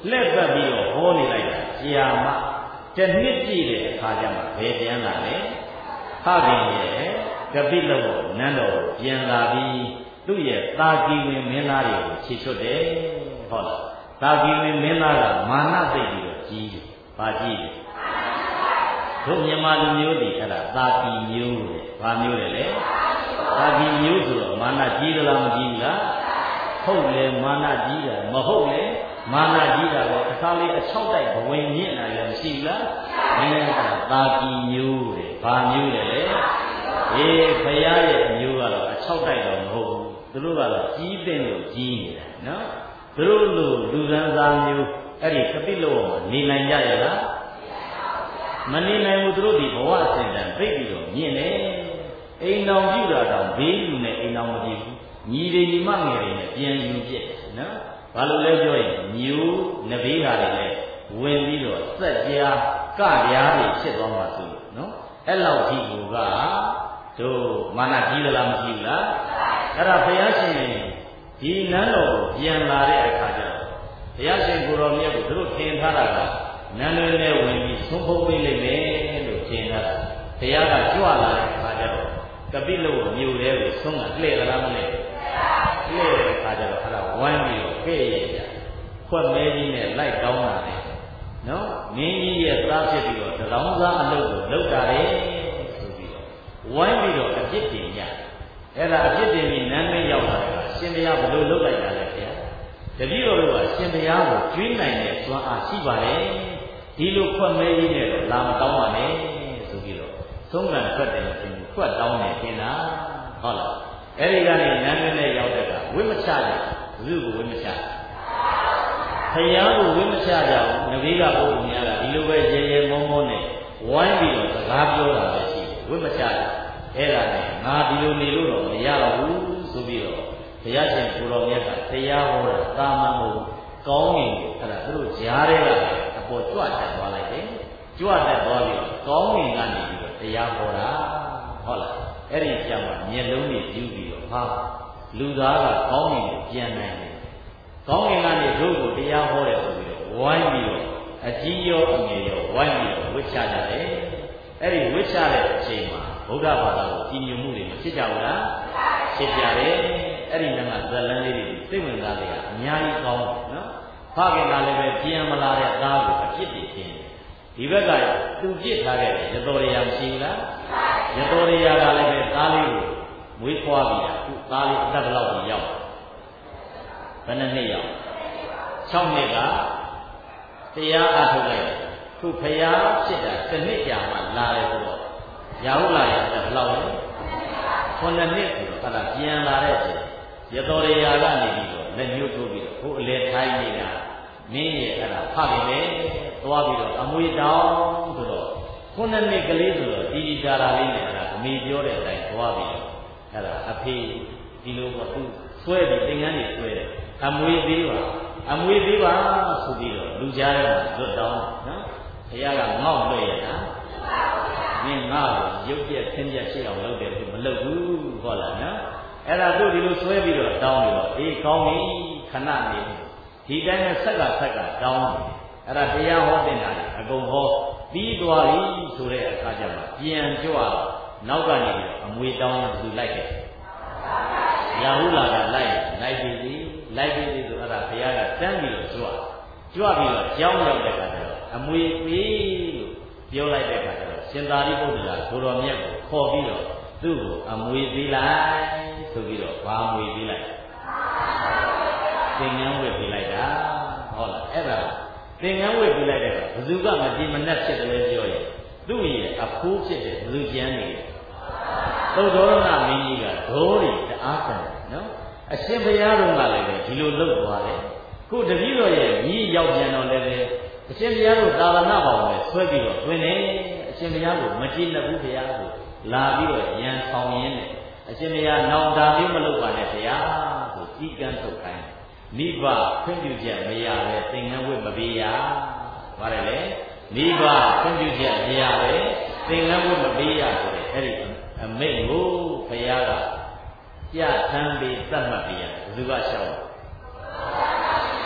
လက်ပတ်ပြီးတော့ဟောနေလိုက်တာကြာမှတစ်နှစ်ပြည့်တဲ့အခါကျမှဘယ်ပြန်လာလဲဖခင်ရဲ့ကပိလဝနန်းတော်ကိုပြန်လာပြီးသူ့ရဲ့သာကီဝင်မင်းသားတွေကိုခြေချွတ်တယ်ဟုတ်လားသာကီဝင်မင်းသားကမာနသိပ်ပြီးတော့ကြီးတယ်ဘာကြီးလဲတို့မြန်မာလူမျိုးတွေအဲ့ဒါသာကီမျိုးလေဘာမျိုးလဲလဲသာကီမျိုးဆိုတော့မာနကြီးသလားမကြီးဘူးလားဟုတ်လေမာနကြီးတာမဟုတ်လေမာနကြီးတာပဲအခါလေးအချောက်တိုက်ဘဝင်မြင့်လာလည်းမရှိဘူးလားအဲသာကီမျိုးလေဘာမျိုးလဲလေအေးဘုရားရဲ့မျိုးကတော့အချောက်တိုက်တော့မဟုတ်ဘူးသူတို့ကတော့ကြီးတဲ့လို့ကြီးနေတာနော်သူတို့လိုလူရန်သားမျိုးအဲ့ဒီကပိလောမှာနေနိုင်ကြရလားမနေနိုင်ဘူးသူတို့ဒီဘဝအစဉ်တန်သိပြီးတော့မြင်တယ်အိမ်တော်ပြုတာတော့ဘေးလူနဲ့အိမ်တော်မပြုဘူးညီတွေညီမငယ်တွေနဲ့ပြန်ယူပြစ်နော်ဘာလို့လဲပြောရင်မျိုးနဘေးဟာတွေလည်းဝင်ပြီးတော့စက်ကြားကပြားတွေဖြစ်သွားမှာဆိုနော်အဲ့လောက်ဒီကူကတို့မာနကြီးသလားမကြီးဘူးလားအဲ့ဒါဘုရားရှင်ဒီနန်းတော်ကိုပြန်လာတဲ့အခါကျတော့ဘုရားရှင်ကိုယ်တော်မြတ်ကိုသူတို့ထင်ထားတာကနန်းတော်နဲ့ဝင်ပြီးသုံးဖို့ပေးလိုက်မယ်လို့ထင်ထားတာဘုရားကကြွလာတဲ့အခါကျတော့ကပိလဝမြို့ထဲကိုသုံးကလှည့်သလားမလှည့်လှည့်တဲ့အခါကျတော့အဲ့ဒါဝိုင်းပြီးတော့ကဲ့ရဲ့ကြခွက်မဲကြီးနဲ့လိုက်တောင်းတာလေနော်မင်းကြီးရဲ့သားဖြစ်ပြီးတော့တလောင်းစားအလုပ်ကိုလုပ်တာလေဆိုပြီးတော့ဝိုင်းပြီးတော့အပြစ်တင်ကြအဲ့ဒါအပြစ်တင်ပြီးနန်းမင်းရောက်လာတယ်ရှင်ဘုရားဘယ်လိုလုပ်လိုက်တာလဲခင်ဗျာတပည့်တော်တို့ကရှင်ဘုရားကိုကျွေးနိုင်တဲ့စွမ်းအားရှိပါတယ်ဒီလိုခွက်မဲကြီးနဲ့တော့လာမတောင်းပါနဲ့ဆိုပြီးတော့သုံးကန်ထွက်တယ်ရှင်ခွက်တောင်းတယ်ခင်ဗျာဟုတ်လားအဲ့ဒီကနေနန်းမင်းနဲ့ရောက်တဲ့ကဝိမချကြဘူးဘုကိုဝိမချဘုရားကိုဝိမချကြဘူးနဗီးကဘုရားများကဒီလိုပဲရေရေမောမောနဲ့ဝိုင်းပြီးတော့စကားပြောတာပဲရှိတယ်ဝိမချကြအဲ့ဒါနဲ့ငါဒီလိုနေလို့တော့မရတော့ဘူးဆိုပြီးတော့ဘုရားရှင်ကိုတော်မြတ်ကတရားဟောတာသာမန်ကိုကောင်းရင်အဲ့ဒါသူတို့ကြားထဲကအပေါ်ကြွတက်သွားလိုက်တယ်ကြွတက်သွားပြီးကောင်းရင်ကနေပြီးတော့တရားဟောတာဟုတ်လားအဲ့ဒီကြောင့်မျက်လုံးတွေပြူပြီးတော့ဟာလူသားကကောင်းရင်ကိုပြန်နိုင်တယ်ကောင်းရင်ကနေတို့ကိုတရားဟောတယ်ဆိုပြီးတော့ဝိုင်းပြီးတော့အကြီးရောအငယ်ရောဝိုင်းပြီးတော့ဝိချကြတယ်အဲ့ဒီဝိချတဲ့အချိန်မှာဗုဒ္ဓဘာသာကိုကြီးညိုမှုတွေမဖြစ်ကြဘူးလားဖြစ်ကြတယ်အဲ့ဒီနံကဇလန်းလေးတွေစိတ်ဝင်စားတွေကအများကြီးကောင်းတယ်နော်ဖခင်ကလည်းပဲပြန်မလာတဲ့သားကိုအပြစ်တွေရှင်းတယ်ဒီဘက်ကသူပြစ်ထားခဲ့တယ်ရတော်ရရာမရှိဘူးလားရတော်ရရာကလည်းပဲသားလေးကိုမွေးဖွားပြီးတာသူသားလေးအသက်ဘယ်လောက်ကြီးရောက်ဘယ်နှစ်ရောက်6နှစ်ကတရားအားထုတ်လိုက်တယ်ခုဖျားဖြစ်တာတစ်နှစ်ကြာမှလာတယ်ဆိုတော့ရဟုတ်လားရဘယ်လောက်လဲ9နှစ်ဆိုတော့အဲ့ဒါပြန်လာတဲ့ချိန်ရတော်ရရာကနေပြီးတော့လက်ညှိုးထိုးပြီးတော့ဟိုအလေထိုင်းနေတာမင်းရဲ့အဲ့ဒါဖခင်လေသွားပြီးတော့အမွေတောင်းဆိုတော့9နှစ်ကလေးဆိုတော့ဒီကြာလာလေးနဲ့အဲ့ဒါအမေပြောတဲ့အတိုင်းသွားပြီးတော့အဲ့ဒါအဖေဒီလိုကသူဆွဲပြီးသင်္ကန်းတွေဆွဲတယ်အမွေသေးပါဆိုပြီးတော့လူကြားထဲမှာလွတ်တောင်းနော်ဘုရားကငေါ့လွှဲရတာမင်းငါ့ကိုရုပ်ပြက်ဆင်းပြက်ရှိအောင်လုပ်တယ်သူမလုပ်ဘူးဟောလားနော်အဲ့ဒါသူဒီလိုဆွဲပြီးတော့တောင်းပြီးတော့အေးကောင်းပြီခဏနေဒီတိုင်းနဲ့ဆက်ကတောင်းတယ်အဲ့ဒါတရားဟောတင်တာလေအကုန်ဟောပြီးသွားပြီဆိုတဲ့အခါကျမှပြန်ကြွနောက်ကနေပြီးတော့အမွေတောင်းသူလိုက်တယ်ရာဟုလာကလိုက်ပြီဆိုအဲ့ဒါဘုရားကတန်းပြီးတော့ကြွပြီးတော့ကြောင်းရောက်တဲ့အခါကျတော့အမွေပေးလို့ပြောလိုက်တဲ့အခါကျတော့ရှင်သာရိပုတ္တရာကိုတော်မြတ်ကိုခေါ်ပြီးတော့သူ့ကိုအမွေပေးလိုက်ဆိုပြီးတော့ဘာအမွေပေးလိုက်သင်္ကန်းဝတ်ပေးလိုက်တာဟုတ်လားအဲ့ဒါသင်္ကန်းဝတ်ပေးလိုက်တဲ့အခါဘယ်သူကမကြည်မနှက်ဖြစ်တယ်လဲပြောရင်သူ့ရဲ့အဖိုးဖြစ်တဲ့ဘယ်သူကျမ်းနေသုဒ္ဓောရဏမင်းကြီးကဒိုးတွေတအားခံတယ်နော်အရှင်ဘုရားတော်ကလည်းပဲဒီလိုလုပ်သွားတယ်ခုတပည့်တော်ရဲ့ညီရောက်ပြန်တော့လည်းပဲအရှင်ဘုရားတို့သာသနာ့ဘောင်နဲ့ဆွဲပြီးတော့တွင်တယ်အရှင်ဘုရားကိုမကြည်လက်ဘူးဘုရားကိုလာပြီးတော့ရန်ဆောင်ရင်းနဲ့အရှင်ဘုရားနောင်တာလေးမလုပ်ပါနဲ့ဘုရားဆိုကြီးကန်းထုတ်ခိုင်းမိဘခွင့်ပြုချက်မရပဲသင်္ကန်းဝတ်မပေးရပါတယ်လေမိဘခွင့်ပြုချက်မရပဲသင်္ကန်းဝတ်မပေးရဆိုတဲ့အဲ့ဒီအမိန့်ကိုဘုရားကပြဋ္ဌာန်းပြီးသတ်မှတ်ပြရဘယ်သူကရှောက်ဘ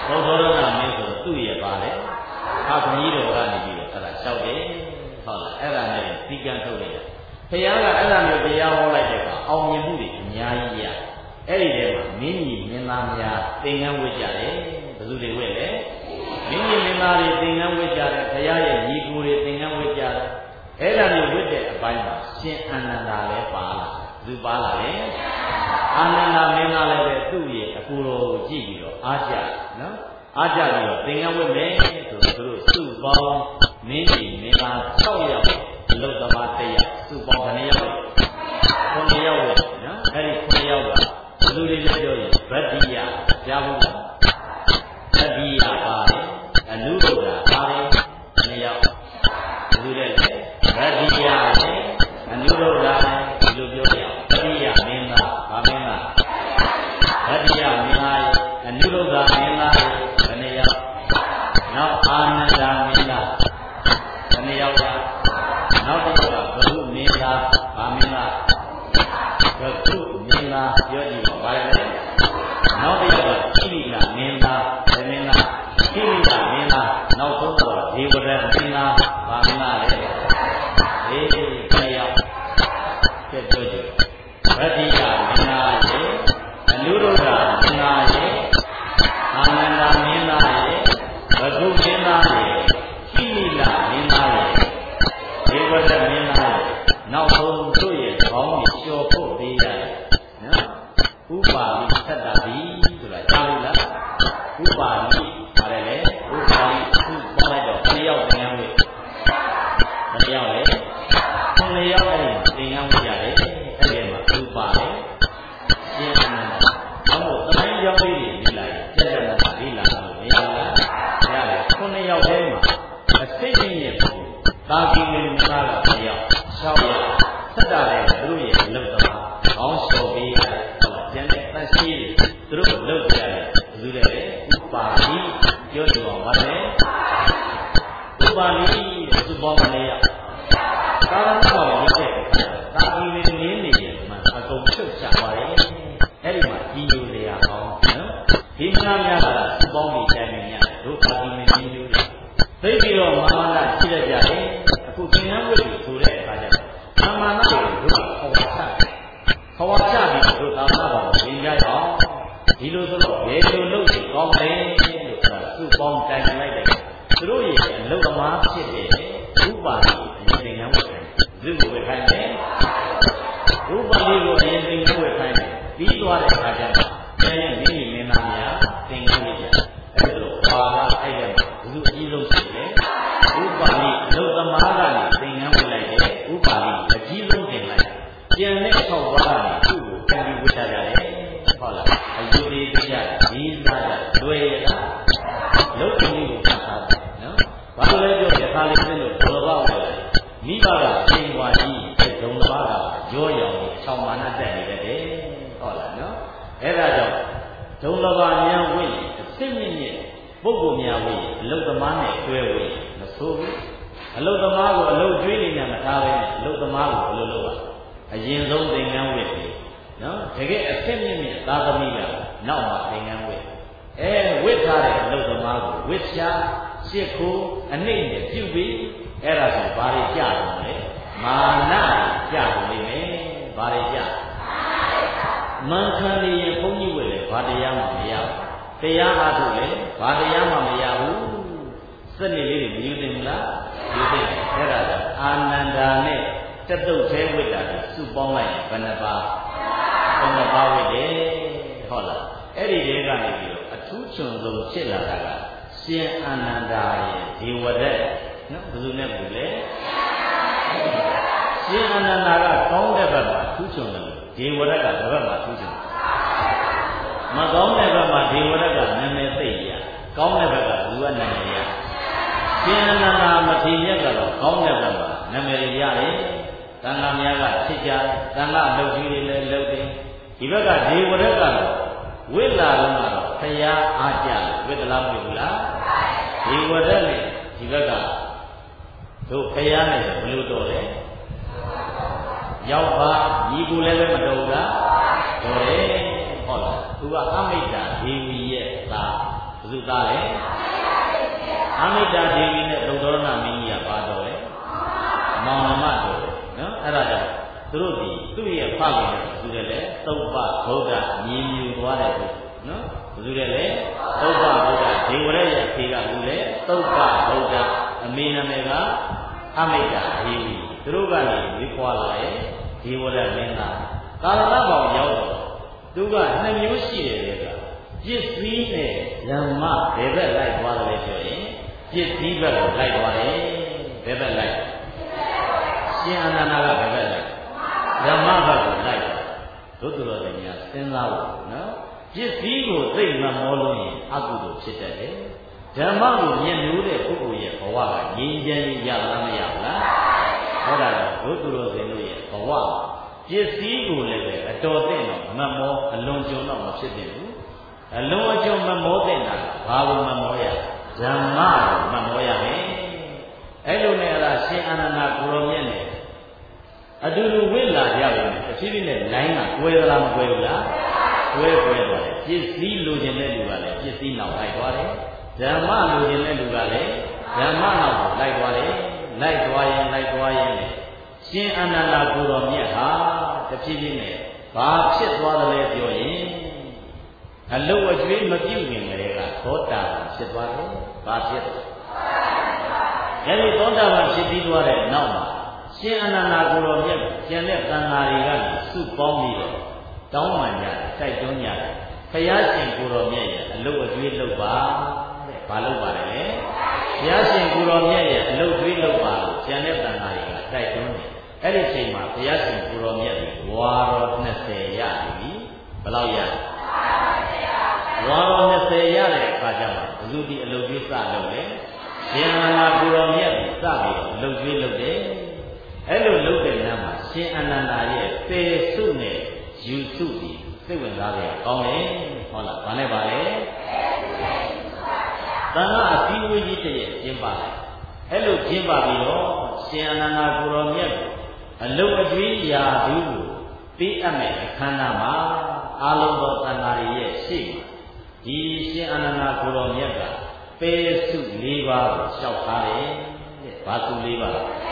ဘုဒ္ဓရဏမင်းဆိုသူ့ရဲ့ပါလေခါခွန်ကြီးတော်ကနေပြီးတော့အဲ့ဒါလျှောက်တယ်ဟုတ်လားအဲ့ဒါနဲ့စီကံထုတ်လိုက်တာဘုရားကအဲ့ဒါမျိုးတရားဟောလိုက်တဲ့အခါအောင်မြင်မှုတွေအများကြီးရအဲ့ဒီထဲမှာမင်းကြီးမင်းသားများသင်္ကန်းဝတ်ကြတယ်ဘယ်သူတွေဝတ်လဲမင်းကြီးမင်းသားတွေသင်္ကန်းဝတ်ကြတယ်ဘုရားရဲ့ညီကိုတွေသင်္ကန်းဝတ်ကြတယ်အဲ့ဒါမျိုးဝတ်တဲ့အပိုင်းမှာရှင်အာနန္ဒာလည်းပါလာသူပါလာလေအာနန္ဒာမင်းသားလည်းပဲသူ့ရဲ့အကူတော်ကိုကြည့်ပြီးတော့အားကြနော်အားကြပြီးတော့သင်္ကန်းဝတ်မယ်ဆိုသူတို့စုပေါင်းမင်းကြီးမင်းသား6ယောက်အလုသမား1ယောက်စုပေါင်း9ယောက်9ယောက်ပဲနော်အဲ့ဒီ9ယောက်ကလူတွေလည်းပြောရင်ဗတ္တိယကြားဘူးလားဗတ္တိယပါတယ်အနုရုဒ္ဓပါတယ်9ယောက်လူတွေလည်းဗတ္တိယလည်းအနုရုဒ္ဓလည်းဒီလိုပြောရအောင်ဗတ္တိယမင်းသားဗာမင်းသားဗတ္တိယမင်းသားအနုရုဒ္ဓမင်းသားဘယ်နှယောက်နောက်အာနန္ဒာမင်းသားဘယ်နှယောက်နောက်တစ်ခုကဘုရုမင်းသားဗာမင်းသားဘုရုမင်းသားပြောကြည့်ပါဘာလဲနောက်တစ်ခုကခိရိလမင်းသားဗာမင်းသားခိရိလမင်းသားနောက်ဆုံးတော့ဒေဝရမင်းသားဗာမင်းသားလေခယောက်ပြတ်ပြောကြည့်ဗတ္တိယမင်းသားရေအနုရုဒ္ဓမင်းသားရေအာနန္ဒာမင်းသားရေဘဂုမင်းသားရေခိရိလမင်းသားရေဒေဝရမင်းသားရေနောက်ဆုံးတို့ရဲ့ခေါင်းကိုလျှော်ဖို့ပေးရတယ်နော်ဥပါလိသတ္တတိဆိုတာကြားလို့လားဥပါလိပါတယ်လေဥပါလိသူ့ပေါင်းလိုက်တော့2ယောက်သင်္ကန်းဝတ်2ယောက်လေ2ယောက်အဲ့သင်္ကန်းဝတ်ရတယ်အဲ့ဒီမှာဥပါလေရှင်းတယ်ဘာလို့တမိုင်းရောက်ပြီးနေလိုက်ကျက်ကျက်ပြီးလာလို့မရလားရတယ်9ယောက်ထဲမှာအစိမ့်ကြီးရဲ့တာကီမင်းသားက2ယောက်6ယောက်သက်တာလည်းသူတို့ရဲ့အလုပ်သမားခေါင်းလျှော်ပေးရတယ်ဟုတ်လားကျန်တဲ့တန်ရှင်းသူတို့လုပ်ကြရတယ်ဘယ်သူလဲဥပါလိပြောကြအောင်ပါလေဥပါလိသူပေါင်းနေရကာရဏဘောင်ရဲ့တာကီမင်းနင်းနေတယ်မှာအကုန်ချုပ်ချပါတယ်အဲ့ဒီမှာကြီးညိုနေရအောင်နော်ဒီမနာများကသူပေါင်းနေကြတယ်ညတို့တာကီမင်းကြီးညိုတယ်သိပြီးတော့မာမနာရှိရကြတယ်အခုသင်္ကန်းဝတ်ပြီးဆိုတဲ့အခါကျတော့မာမနာကိုတို့ခေါ်ဝါချပြီးတို့သာသနာတော်ကိုသင်ကြရအောင်ဒီလိုဆိုတော့ဘယ်လိုလုပ်ရင်ကောင်းလဲလို့ဆိုတာသူ့ပေါင်းတိုင်လိုက်တယ်သူတို့ရဲ့အလုပ်သမားဖြစ်တဲ့ဥပါလိအရင်သင်္ကန်းဝတ်တယ်သူ့ကိုဝတ်ခိုင်းတယ်ဥပါလိကိုအရင်သင်္ကန်းဝတ်ခိုင်းတယ်ပြီးသွားတဲ့အခါကျတော့ကျန်တဲ့မိမိမင်းသားများသင်္ကန်းဝတ်ကြအဲ့ဒါလို့ပါလာအဲ့ဒါသူအကြီးဆုံးဖြစ်တယ်ဥပါလိအလုပ်သမားကနေသင်္ကန်းဝတ်လိုက်တယ်ဥပါလိအကြီးဆုံးတင်လိုက်ကျန်တဲ့6ပါးကနေသူ့ကိုပြန်ပြီးဝတ်ကြတယ်ဟုတ်လားအယုဒိတိယဒီသားကြလွယ်ရလားလုပ်ကိုလေးကိုပတ်ထားတယ်နော်ဘာလို့လဲပြောရခါလေးသိလို့ဘုရားဝယ်လိုက်မိဘကချိန်ွားကြီးဒုံတစ်ပါးကရောရောင်အချောင်းမာနတက်နေတယ်ဟုတ်လားနော်အဲ့ဒါကြောင့်ဒုံတစ်ပါးများဝိအစစ်မြင့်မြင့်ပုဂ္ဂိုလ်များဝိအလုသမားနဲ့တွဲဝိမဆိုးဘူးအလုသမားကိုအလုကျွေးနေကြမှာထားပဲအလုသမားကိုအလုလုပ်ပါအရင်ဆုံးသင်္ကန်းဝတ်ပြီနော်တကယ်အစစ်မြင့်မြင့်သာသမီကနောက်မှာသင်္ကန်းဝတ်ဝတ်ထားတဲ့အလုသမားကိုဝတ်ရှာရှစ်ခိုးအနှိမ့်နဲ့ပြုပြီးအဲ့ဒါဆိုဘာတွေကြတယ်လဲမာနကြတယ်လိမ့်မယ်ဘာတွေကြမန်ခံနေရင်ဘုန်းကြီးဝတ်လေဘာတရားမှမရဘူးတရားအားထုတ်လေဘာတရားမှမရဘူးစက်နေလေးတွေမယူသိဘူးလားယူသိတယ်အဲ့ဒါကြောင့်အာနန္ဒာနဲ့တတုတ်သေးဝိတ္တာကိုစုပေါင်းလိုက်ဘယ်နှပါးဘယ်နှပါးဝိတ္တယ်ဟုတ်လားအဲ့ဒီတွေကနေပြီးတော့အထူးချွန်ဆုံးဖြစ်လာတာကရှင်အာနန္ဒာရဲ့ဒီဝရတ်နော်ဘယ်သူနဲ့ဘူးလဲရှင်အာနန္ဒာကကောင်းတဲ့ဘက်မှာထူးချွန်တယ်ဒီဝရတ်ကတစ်ဘက်မှာထူးချွန်မကောင်းတဲ့ဘက်မှာဒီဝရတ်ကနာမည်သိရကောင်းတဲ့ဘက်ကလူကနာမည်ရရှင်အာနန္ဒာမထေရကတော့ကောင်းတဲ့ဘက်မှာနာမည်ရတယ်တန်ခါများကဖြစ်ကြတန်ခါအလုပ်ကြီးတွေလည်းလုပ်တယ်ဒီဘက်ကဒေဝရတ်ကတော့ဝိလာလုံးကတော့ဖရာအားကြဝိသလားမဟုတ်ဘူးလားဒေဝရတ်နဲ့ဒီဘက်ကတို့ဖရာနဲ့ဘယ်လိုတော်လဲရောက်ပါညီကူလည်းပဲမတော်ဘူးလားတော်တယ်ဟုတ်လားသူကအမိတ္တာဒေဝီရဲ့သားဘစုသားလေအမိတာဒေဝီနဲ့သုဒ္ဓရဏမင်းကြီးကပါတော့လေမောင်နှမတော်နော်အဲ့ဒါကြောင့်သူတို့ဒီသူ့ရဲ့ဖခင်နဲ့သူတယ်လေသုပ္ပဗုဒ္ဓမြင်မြူသွားတယ်နော်ဘယ်သူလဲလေသုပ္ပဗုဒ္ဓဒေဝရရဲ့ဖေကဘူးလေသုပ္ပဗုဒ္ဓအမေနာမည်ကအမိတာဒေဝီသူတို့ကနေဝေခွာလာရဲ့ဒေဝရမင်းသားကာလဘောင်ရောက်တော့သူကနှစ်မျိုးရှိတယ်လေကပစ္စည်းနဲ့ဓမ္မဘယ်ဘက်လိုက်သွားတယ်ဆိုရင်ပစ္စည်းဘက်ကိုလိုက်သွားတယ်ဘယ်ဘက်လိုက်ရှင်အနန္ဒာကဘယ်ဘက်လိုက်ဓမ္မဘက်ကိုလိုက်တို့သူတော်တွေကစဉ်းစားဖို့နော်ပစ္စည်းကိုသိမမောလို့ရင်အကုသိုလ်ဖြစ်တတ်တယ်ဓမ္မကိုမြင်လို့တဲ့ပုဂ္ဂိုလ်ရဲ့ဘဝကငြိမ်းချမ်းရေးရလားမရဘူးလားဟောတာတော့တို့သူတော်စင်တို့ရဲ့ဘဝပစ္စည်းကိုလည်းပဲအတော်သိတော့မမောအလွန်ကြုံတော့မဖြစ်သင့်ဘူးအလွန်အကျွံမမောတဲ့တာဘာလို့မမောရဓမ္မကိုမမောရမယ်အဲ့လိုနဲ့အဲ့ဒါရှင်အာနန္ဒာကိုရောမြတ်နဲ့အတူတူဝိလာကြတယ်အဖြစ်ဖြစ်နဲ့လိုင်းကကွဲသလားမကွဲဘူးလားကွဲသွားတယ်ပစ္စည်းလိုချင်တဲ့လူကလည်းပစ္စည်းနောက်လိုက်သွားတယ်ဓမ္မလိုချင်တဲ့လူကလည်းဓမ္မနောက်ကိုလိုက်သွားတယ်လိုက်သွားရင်ရှင်အာနန္ဒာကိုရောမြတ်ဟာတဖြည်းဖြည်းနဲ့ဘာဖြစ်သွားတယ်လဲပြောရင်အလုတ်အကျွေးမပြုတ်ခင်ကလေးကသောတာပန်ဖြစ်သွားတယ်ဘာဖြစ်လဲအဲဒီသောတာပန်ဖြစ်ပြီးသွားတဲ့နောက်မှာရှင်အာနန္ဒာကိုရောမြတ်ကျန်တဲ့သံဃာတွေကနေစုပေါင်းပြီးတော့တောင်းပန်ကြတိုက်တွန်းကြတယ်ဘုရားရှင်ကိုရောမြတ်ရဲ့အလုတ်အကျွေးလုပ်ပါတဲ့ဘာလုပ်ပါလဲဘုရားရှင်ကိုရောမြတ်ရဲ့အလုတ်အကျွေးလုပ်ပါလို့ကျန်တဲ့သံဃာတွေကတိုက်တွန်းတယ်အဲ့ဒီချိန်မှာဘုရားရှင်ကိုရောမြတ်ကဝါရော20ရပြီဘယ်လောက်ရဝါရော20ရတဲ့အခါကျမှဘုသူဒီအလုတ်ကြီးစလုပ်တယ်ရှင်အာနန္ဒာကိုရောမြတ်ကစပြီးအလုတ်ကြီးလုပ်တယ်အဲ့လိုလုပ်တဲ့နာမှာရှင်အာနန္ဒာရဲ့ပေစုနဲ့ယူစုပြီးစိတ်ဝင်စားကြကောင်းတယ်ဟုတ်လားဘာနဲ့ပါလဲသံဃာအစည်းအဝေးကြီးတည်းကျင်းပတယ်အဲ့လိုကျင်းပပြီးတော့ရှင်အာနန္ဒာကိုရောမြတ်အလုတ်အကျွေးရာသူကိုပေးအပ်မဲ့အခမ်းအနားမှာအာလုံးသောသံဃာတွေရဲ့ရှေ့မှာဒီရှင်အာနန္ဒာကိုရောမြတ်ကပေစု၄ပါးကိုလျှောက်ထားတယ်တဲ့ဘာစု၄ပါး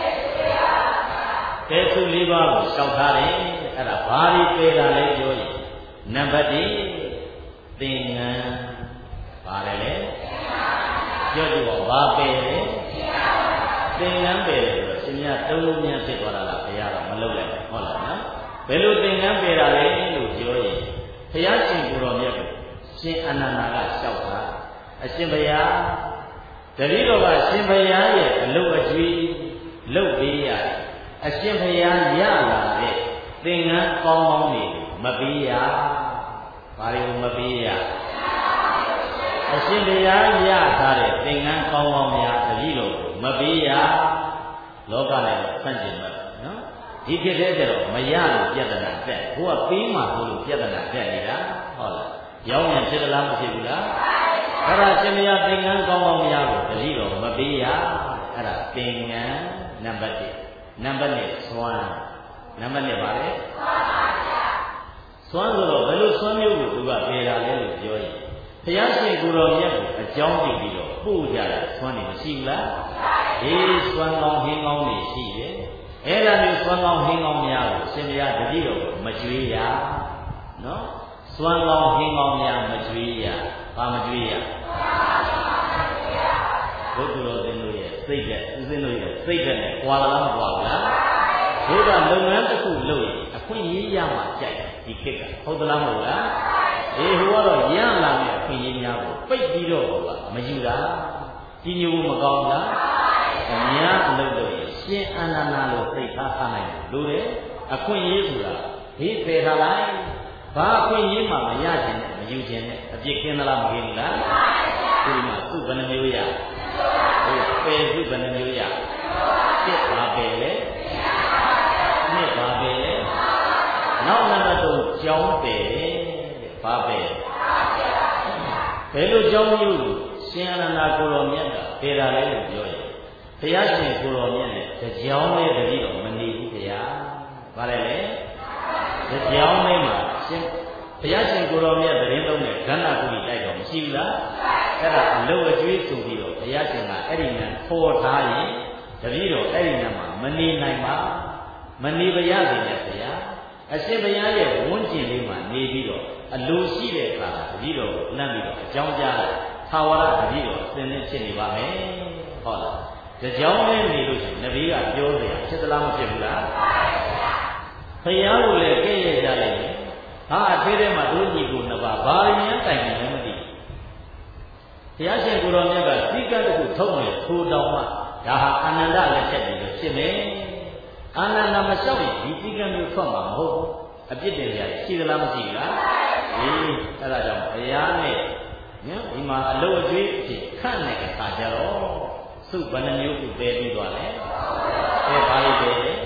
ပေစု၄ပါးကိုလျှောက်ထားတယ်အဲ့ဒါဘာတွေပေတာလဲပြောရင်နံပါတ်1သင်္ကန်းပါတယ်လေပြောကြည့်ပါဘာပေလဲသင်္ကန်းပေတယ်ဆိုတော့ရှင်မြတ်သုံးလုံးများဖြစ်သွားတာလားဘုရားကမလုပ်လိုက်ဘူးဟုတ်လားနော်ဘယ်လိုသင်္ကန်းပေတာလဲလို့ပြောရင်ဘုရားရှင်ကိုယ်တော်မြတ်ကိုရှင်အာနန္ဒာကလျှောက်တာအရှင်ဘုရားတတိတော်ကရှင်ဘုရားရဲ့အလုတ်အကျွေးလုပ်ပေးရအရှင်ဘုရားရလာတဲ့သင်္ကန်းကောင်းကောင်းတွေမပေးရဘာတွေကိုမပေးရအရှင်ဘုရားရထားတဲ့သင်္ကန်းကောင်းကောင်းများတတိတော်ကိုမပေးရလောကနဲ့ဆန့်ကျင်မှာနော်ဒီခေတ်တည်းကျတော့မရလို့ပြဿနာတက်ဘုရားပေးမှဆိုလို့ပြဿနာတက်နေတာဟုတ်လားရောင်းရင်ဖြစ်သလားမဖြစ်ဘူးလားအဲ့ဒါရှင်ဘုရားသင်္ကန်းကောင်းကောင်းများကိုတတိတော်မပေးရအဲ့ဒါသင်္ကန်းနံပါတ်1နံပါတ်2စွမ်းနံပါတ်2ပါလေစွမ်းဆိုတော့ဘယ်လိုစွမ်းမျိုးကိုသူကပေးတာလဲလို့ပြောရင်ဘုရားရှင်ကိုယ်တော်မြတ်ကိုအကြောင်းပြုပြီးတော့ပို့ကြတာစွမ်းနေမရှိဘူးလားဒီစွမ်းကောင်းဟင်းကောင်းတွေရှိတယ်အဲ့ဒါမျိုးစွမ်းကောင်းဟင်းကောင်းများကိုရှင်ဘုရားတတိတော်ကိုမကြွေးရနော်စွမ်းကောင်းဟင်းကောင်းများမကြွေးရဘာမကြွေးရဘုသူတော်စင်တို့ရဲ့စိတ်နဲ့ဦးစင်းတို့ရဲ့စိတ်နဲ့ကြွာလားမကြွာဘူးလားဘုရားလုပ်ငန်းတစ်ခုလုပ်ရင်အခွင့်အရေးရမှကြိုက်ဒီခေတ်ကဟုတ်သလားမဟုတ်လားအေးဟိုကတော့ရလာတဲ့အခွင့်အရေးများကိုပိတ်ပြီးတော့မယူတာကြီးညိုမကောင်းလားအများအလုပ်လုပ်ရင်ရှင်အာနန္ဒာလို့သိထားနိုင်တယ်လို့လေအခွင့်အရေးဆိုတာဒီပယ်ထားလိုက်ဘာအခွင့်အရေးမှမရခြင်းနဲ့မယူခြင်းနဲ့အပြစ်ကင်းသလားမကင်းဘူးလားဒီမှာသူ့ဘယ်နှမျိုးရဟုတ်ပယ်သူ့ဘယ်နှမျိုးရပြစ်ပါပယ်လေနှစ်ပါပယ်လေနောက်နံပါတ်3ကြောင်းပယ်ဘာပယ်ဘယ်လိုကြောင်းမျိုးလို့ရှင်အာနန္ဒာကိုရောမြတ်ကပယ်တာလဲလို့ပြောရင်ဘုရားရှင်ကိုရောမြတ်နဲ့ကြောင်းလေးတတိတော့မနေဘူးဗျာဗါလဲလေကြောင်းလေးမှာရှင်ဘုရားရှင်ကိုတော်မြတ်တရင်သုံးတဲ့ကန္နာကုတိတိုက်တော်မရှိဘူးလားအဲ့ဒါအလုတ်အကျွေးဆိုပြီးတော့ဘုရားရှင်ကအဲ့ဒီနဲ့ခေါ်ထားရင်တပည့်တော်အဲ့ဒီနဲ့မှာမနေနိုင်ပါမနေပါရစေနဲ့ဘုရားအရှင်ဘုရားရဲ့ဝန်းကျင်လေးမှာနေပြီးတော့အလိုရှိတဲ့အခါတပည့်တော်ကိုလမ်းပြီးတော့အကြောင်းကြားလိုက်သာဝရတပည့်တော်အစဉ်နဲ့ဖြစ်နေပါမယ်ဟုတ်လားဒီကြောင်းလေးနေလို့ရှိရင်နဗီကပြောတယ်ဖြစ်သလားမဖြစ်ဘူးလားဘုရားကိုလည်းကြည့်ရကြလိုက်ဟာအသေးသေးမှာတို့ညီကိုနှစ်ပါးဘာရင်းတိုင်တယ်မသိဘုရားရှင်ကိုတော်မြတ်ကစီကံတစ်ခုထုတ်နေထိုးတောင်းမှဒါဟာအာနန္ဒလက်ချက်တွေဖြစ်မယ်အာနန္ဒမလျှောက်ရင်ဒီစီကံမျိုးထွက်မှာမဟုတ်ဘူးအပြစ်တင်ကြရရှိသလားမရှိဘူးလားအေးအဲ့ဒါကြောင့်ဘုရားနဲ့နော်ဒီမှာအလုတ်အကျွေးဖြစ်ခန့်တဲ့အခါကျတော့စုဘယ်နှမျိုးကိုပယ်ပြီးသွားလဲအဲဘာလို့ပယ်လဲ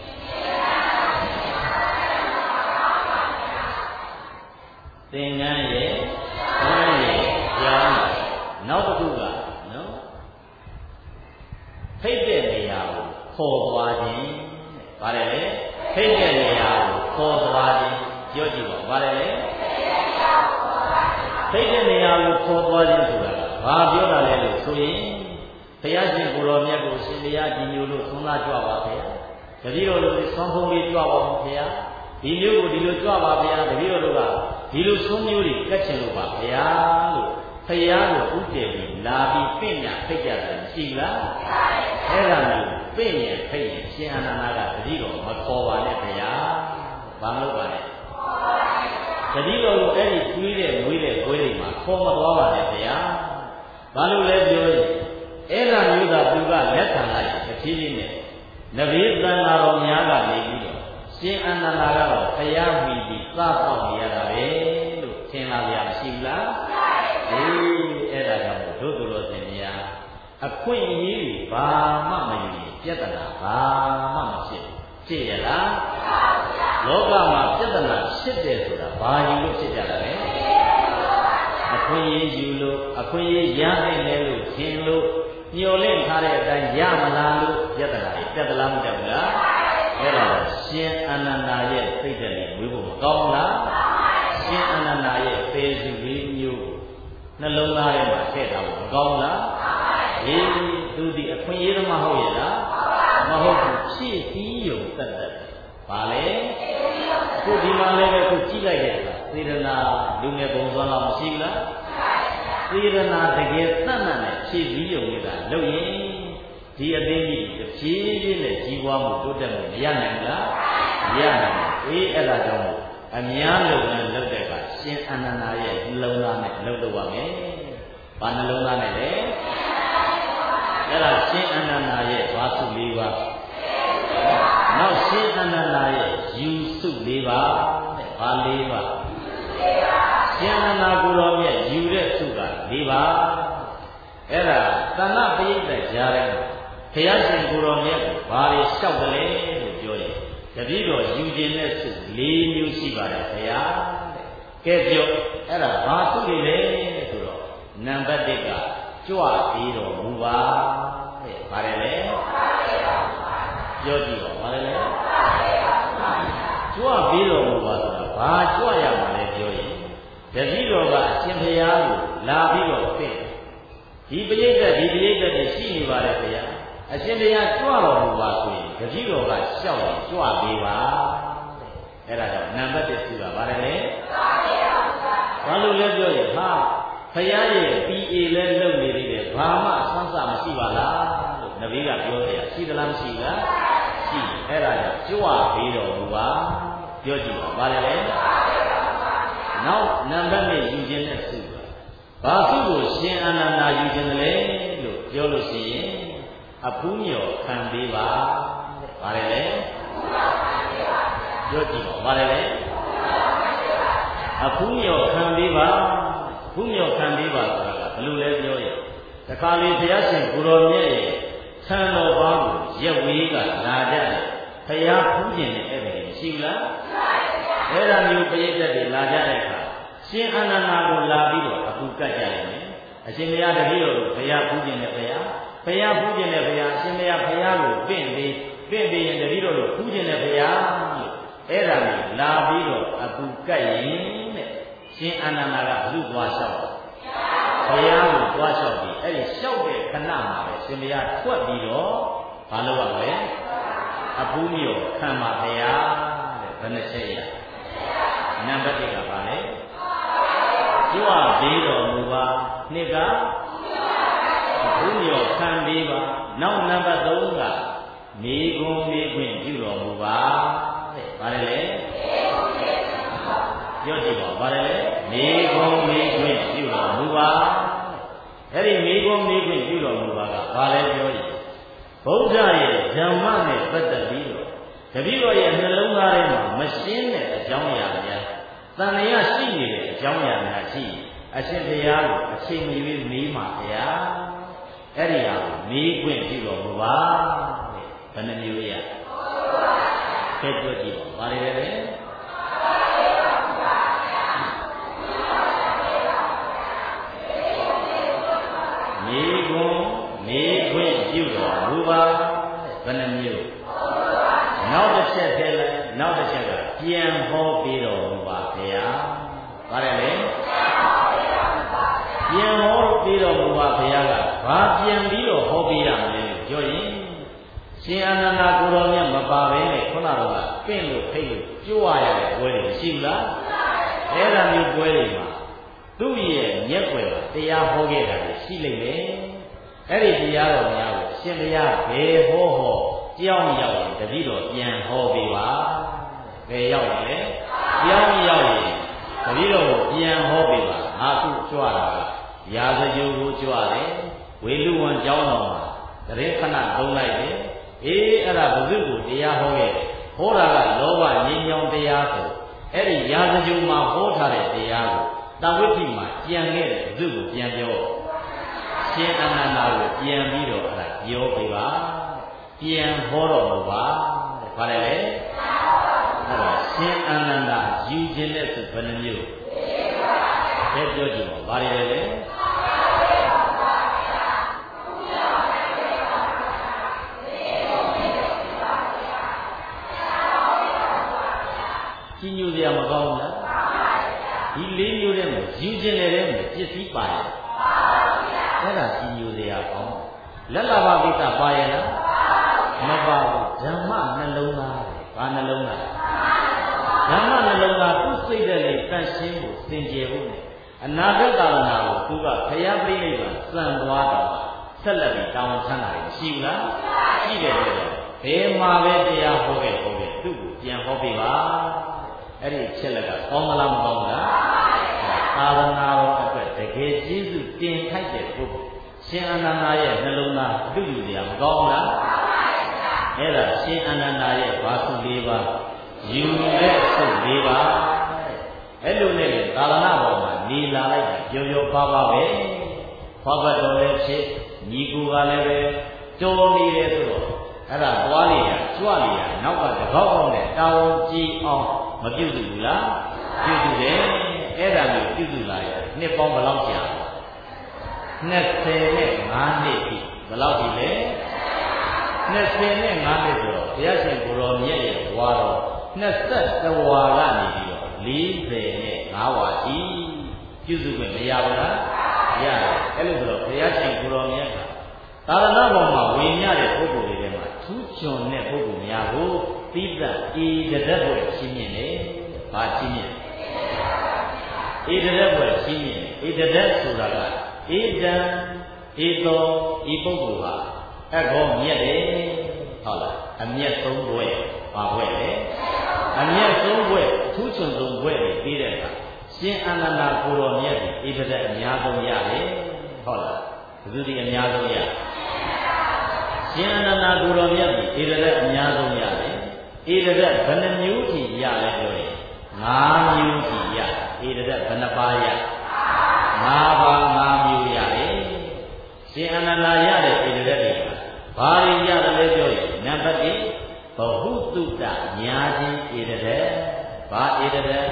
သင်္ကန်းရဲ့ဘုန်းရဲ့ကျောင်းနောက်တစ်ခုကနော်ဖိတ်တဲ့နေရာကိုခေါ်သွားခြင်းပါတယ်လေဖိတ်တဲ့နေရာကိုခေါ်သွားခြင်းပြောကြည့်ပါပါတယ်လေဖိတ်တဲ့နေရာကိုခေါ်သွားခြင်းဆိုတာကဘာပြောတာလဲလို့ဆိုရင်ဘုရားရှင်ကိုယ်တော်မြတ်ကိုရှင်တရားကြီးညိုလို့သုံးသားကြွပါဗျာတပည့်တော်တို့ဆွမ်းဖုံးလေးကြွပါဗျာဒီမျိုးကိုဒီလိုကြွပါဗျာတပည့်တော်တို့ကဒီလိုဆွမ်းမျိုးတွေကတ်ချင်လို့ပါဗျာလို့ဘုရားကိုဥတည်ပြီးလာပြီးပြင့်ညာဖိတ်ကြတယ်ရှိလားအဲ့ဒါမျိုးပြင့်ညာဖိတ်ရင်ရှင်အာနန္ဒာကတပည့်တော်မခေါ်ပါနဲ့ဗျာဘာလို့ပါလဲတပည့်တော်ကိုအဲ့ဒီကျွေးတဲ့မွေးတဲ့ပွဲတွေမှာခေါ်မသွားပါနဲ့ဗျာဘာလို့လဲပြောရင်အဲ့ဒါမျိုးသာသူကလက်ခံလိုက်တဖြည်းဖြည်းနဲ့နဗေသံဃာတော်များကနေပြီးတော့ရှင်အာနန္ဒာကတော့ဘုရားမိပြီးသတ်ဆောင်နေရတာပဲလို့ထင်လာကြမရှိဘူးလားအေးအဲ့ဒါကြောင့်တို့သူတော်စင်များအခွင့်အရေးတွေဘာမှမယူရင်ပြဿနာဘာမှမဖြစ်ဖြစ်ရလားလောကမှာပြဿနာဖြစ်တယ်ဆိုတာဘာယူလို့ဖြစ်ကြတာလဲအခွင့်အရေးယူလို့အခွင့်အရေးရနိုင်တယ်လို့ထင်လို့ညှော်လင့်ထားတဲ့အတိုင်းရမလားလို့ပြဿနာတွေတက်သလားမတက်ဘူးလားအဲ့ဒါရှင်အာနန္ဒာရဲ့စိတ်ဓာတ်လေးဝေးဖို့မကောင်းလားရှင်အာနန္ဒာရဲ့ပေစုလေးမျိုးနှလုံးသားထဲမှာထည့်ထားဖို့မကောင်းလားအေးသူဒီအခွင့်အရေးသမားဟုတ်ရဲ့လားမဟုတ်ဘူးဖြည့်စည်းရုံသက်သက်ပါလေခုဒီမှာလည်းပဲခုကြည့်လိုက်တဲ့အခါသေရနာလူငယ်ပုံစံလောက်မရှိဘူးလားသေရနာတကယ်သတ်မှန်တဲ့ဖြည့်စည်းရုံနေတာလုပ်ရင်ဒီအသိကြီးတစ်ဖြည်းဖြည်းနဲ့ကြီးပွားမှုတိုးတက်မှုမရနိုင်ဘူးလားမရနိုင်ဘူးအေးအဲ့ဒါကြောင့်အများလုပ်ငန်းလုပ်တဲ့အခါရှင်အာနန္ဒာရဲ့နှလုံးသားနဲ့လုပ်တော့ပါမယ်ဘာနှလုံးသားနဲ့လဲအဲ့ဒါရှင်အာနန္ဒာရဲ့ဘာစု၄ပါးနောက်ရှင်အာနန္ဒာရဲ့ယူစု၄ပါးတဲ့ဘာ၄ပါးရှင်အာနန္ဒာကိုယ်တော်မြတ်ယူတဲ့စုက၄ပါးအဲ့ဒါသံဃာပရိသတ်ကြားတဲ့ဘုရားရှင်ကိုယ်တော်မြတ်ကိုဘာတွေလျှောက်တယ်လဲလို့ပြောရင်တပည့်တော်ယူခြင်းတဲ့စု၄မျိုးရှိပါတယ်ဘုရားတဲ့ကဲပြောအဲ့ဒါဘာစုတွေလဲဆိုတော့နံပါတ်1ကကြွပြီးတော်မူပါတဲ့ဘာလဲလဲပြောကြည့်ပါဘာလဲလဲကြွပြီးတော်မူပါဆိုတာဘာကြွရမှာလဲပြောရင်တပည့်တော်ကအရှင်ဘုရားကိုလာပြီးတော့သိဒီပရိသတ်တွေရှိနေပါတယ်ဗျာအရှင်တရားကြွတော်မူပါဆိုရင်တပည့်တော်ကရှောက်ရင်ကြွပေးပါအဲ့ဒါကြောင့်နံပါတ်1စုကဘာလဲဘာလို့လဲပြောရင်ဟာဘုရားရဲ့ PA လဲလုပ်နေသေးတယ်ဘာမှဆန်းစာမရှိပါလားလို့နဗီကပြောတယ်ရှိသလားမရှိလားရှိအဲ့ဒါကြောင့်ကြွပေးတော်မူပါပြောကြည့်ပါဘာလဲနောက်နံပါတ်2ယူခြင်းတဲ့စုဘာစုကိုရှင်အာနန္ဒာယူခြင်းလဲလို့ပြောလို့ရှိရင်အဖူးမြော်ခံပေးပါတဲ့ဘာလဲလဲပြောကြည့်ပါဘာလဲလဲအဖူးမြော်ခံပေးပါဖူးမြော်ခံပေးပါဆိုတာကဘယ်လိုလဲပြောရင်တခါလေဘုရားရှင်ကိုယ်တော်မြတ်ရဲ့ဆံတော်ပါးကိုရက်ဝေးကလာကြတယ်ဘုရားဖူးခြင်းနဲ့အဲ့ဒါရှိဘူးလားအဲ့ဒါမျိုးပရိသတ်တွေလာကြတဲ့အခါရှင်အာနန္ဒာကိုလာပြီးတော့အခုကတ်ကြရတယ်အရှင်ဘုရားတပည့်တော်ဘုရားဖူးခြင်းနဲ့ဘုရားဖူးခြင်းနဲ့ဘုရားအရှင်ဘုရားကိုပင့်ပြီးရင်တပည့်တော်တို့ဖူးခြင်းနဲ့ဘုရားလို့အဲ့ဒါမျိုးလာပြီးတော့အခုကတ်ရင်တဲ့ရှင်အာနန္ဒာကဘုသွားလျှောက်ဘုရားကိုသွားလျှောက်ပြီးအဲ့ဒီလျှောက်တဲ့ခဏမှာပဲရှင်ဘုရားထွက်ပြီးတော့ဘာလုပ်ရမလဲအဖူးမြို့ခံပါဘုရားတဲ့ဘယ်နှချက်ရနံပါတ်1ကဘာလဲကြွပေးတော်မူပါနှစ်ကအဖူးမြို့ခံပေးပါနောက်နံပါတ်3ကမိဂုံမိခွင့်ပြုတော်မူပါတဲ့ဘာလဲလဲပြောကြည့်ပါဘာလဲလဲမိဂုံမိခွင့်ပြုတော်မူပါအဲ့ဒီမိဂုံမိခွင့်ပြုတော်မူပါကဘာလဲပြောရင်ဗုဒ္ဓရဲ့ဓမ္မနဲ့ပတ်သက်ပြီးတော့တပည့်တော်ရဲ့နှလုံးသားထဲမှာမရှင်းတဲ့အကြောင်းအရာများတန်လျာရှိနေတဲ့အကြောင်းအရာများရှိအရှင်ဘုရားကိုအချိန်မီမေးမှာဗျာအဲ့ဒီဟာကိုမေးခွင့်ပြုတော်မူပါတဲ့ဘယ်နှမျိုးရကဲပြောကြည့်ပါဘာတွေလဲမေးခွင့်ပြုတော်မူပါဘယ်နှမျိုးနောက်တစ်ချက်ထဲလဲနောက်တစ်ချက်ကပြန်ဟောပေးတော်မူပါဗျာပါတယ်လေပြန်ဟောပေးတော်မူပါဗျာကဘာပြန်ပြီးတော့ဟောပေးရမလဲပြောရင်ရှင်အာနန္ဒာကိုတော်မြတ်မပါဘဲနဲ့ခုနကပင့်လို့ဖိတ်လို့ကြွရတဲ့ပွဲတွေရှိဘူးလားအဲ့ဒါမျိုးပွဲတွေမှာသူ့ရဲ့မျက်ွယ်တရားဟောခဲ့တာရှိလိမ့်မယ်အဲ့ဒီတရားတော်များကိုရှင်ဘုရားဘယ်ဟောကြောင်းရောက်ရင်တတိတော်ပြန်ဟောပေးပါဘယ်ရောက်ရင်လဲကြောင်းရောက်ရင်တတိတော်ကိုပြန်ဟောပေးပါငါခုကြွတာကရာဇဂိုကိုကြွတယ်ဝေလူဝန်ကျောင်းတော်မှာတရင်ခဏသုံးလိုက်တယ်အေးအဲ့ဒါဘုသူကိုတရားဟောခဲ့တယ်ဟောတာကလောဘငြိမ်းချမ်းတရားဆိုအဲ့ဒီရာဇဂိုမှာဟောထားတဲ့တရားကိုတဝိပ္ပိမှာကြံခဲ့တယ်ဘုသူကိုပြန်ပြောရှင်အာနန္ဒာကိုပြန်ပြီးတော့အဲ့ဒါပြောပေးပါပြန်ဟောတော်မူပါတဲ့ဘာလဲလဲအဲ့ဒါရှင်အာနန္ဒာယူခြင်းတဲ့ဆိုဘယ်နှမျိုးဘယ်ပြောကြည့်ပါဘာတွေလဲကြီးညိုစရာမကောင်းဘူးလားဒီ၄မျိုးထဲမှာယူခြင်းတဲ့ထဲမှာပစ္စည်းပါရဲ့အဲ့ဒါကြီးညိုစရာကောင်းလက်လာပါကိစ္စပါရဲ့လားမပါဘူးဓမ္မနှလုံးသားဘာနှလုံးသားဓမ္မနှလုံးသားသူ့စိတ်တဲ့လေတန့်ရှင်းဖို့စင်ကြယ်ဖို့နဲ့အနာဂတ်ကာလနာကိုသူကဘုရားပြိဋိဘံစံသွားတော့ဆက်လက်ပြီးတောင်းဆန်းတာရှိဘူးလားရှိတယ်လေဘယ်မှာပဲတရားဟောခဲ့သူ့ကိုပြန်ဟောပေးပါအဲ့ဒီချက်လက်ကကောင်းသလားမကောင်းဘူးလားသာသနာတော်အတွက်တကယ်ကျေးဇူးတင်ထိုက်တဲ့ပုဂ္ဂိုလ်ရှင်အာနန္ဒာရဲ့နှလုံးသားပြုယူစရာမကောင်းဘူးလားအဲ့ဒါရှင်အာနန္ဒာရဲ့ဘာစု၄ပါးယူတဲ့စု၄ပါးအဲ့လိုနဲ့သာသနာပေါ်မှာနေလာလိုက်တာကြောကြောပါပါပဲဖွားပတ်တော်လည်းဖြစ်ညီကူကလည်းပဲတော်နေတယ်ဆိုတော့အဲ့ဒါသွားလေရကြွလေရနောက်ကတကောက်အောင်နဲ့တောင်းကြည့်အောင်မပြုတ်ဘူးလားပြုတ်တယ်အဲ့ဒါမျိုးပြုတ်လာရနှစ်ပေါင်းဘယ်လောက်ကြာ25နှစ်ပြီဘယ်လောက်ပြီလဲ25နှစ်ဆိုတော့ဘုရားရှင်ကိုရောမြတ်ရဲ့ဘွားတော်21ဝါကနေပြီးတော့45ဝါရှိပြုစုခွင့်မရဘူးလားရတယ်အဲ့လိုဆိုတော့ဘုရားရှင်ကိုရောမြတ်ကသာသနာပေါ်မှာဝင်ရတဲ့ပုဂ္ဂိုလ်တွေထဲမှာထူးချွန်တဲ့ပုဂ္ဂိုလ်များကိုသီးသန့်ဤတရက်ဘွယ်ရှင်းမြင်တယ်ဘာရှင်းမြင်ဤတရက်ဘွယ်ရှင်းမြင်ဤတရက်ဆိုတာကဧတံဧသောဤပုဂ္ဂိုလ်ဟာအကောမြတ်တယ်ဟုတ်လားအမြတ်ဆုံးဘွယ်ဘာဘွယ်လဲအမြတ်ဆုံးဘွယ်ထူးချွန်ဆုံးဘွယ်တွေပြီးတဲ့အခါရှင်အာနန္ဒာကိုတော်မြတ်ဒီဧတရက်အများဆုံးရတယ်ဟုတ်လားဘယ်သူဒီအများဆုံးရရှင်အာနန္ဒာကိုတော်မြတ်ဒီဧတရက်အများဆုံးရတယ်ဧတရက်ဘယ်နှမျိုးထိရလဲပြောရင်5မျိုးထိရဧတရက်ဘယ်နှပါးရ5ပါး5မျိုးရတယ်ရှင်အာနန္ဒာရတဲ့ဧတရက်တွေဘာတွေရတယ်လဲပြောရင်နံပါတ်1ဘဟုတုတညာခြင်းဧတရက်ဘာဧတရက်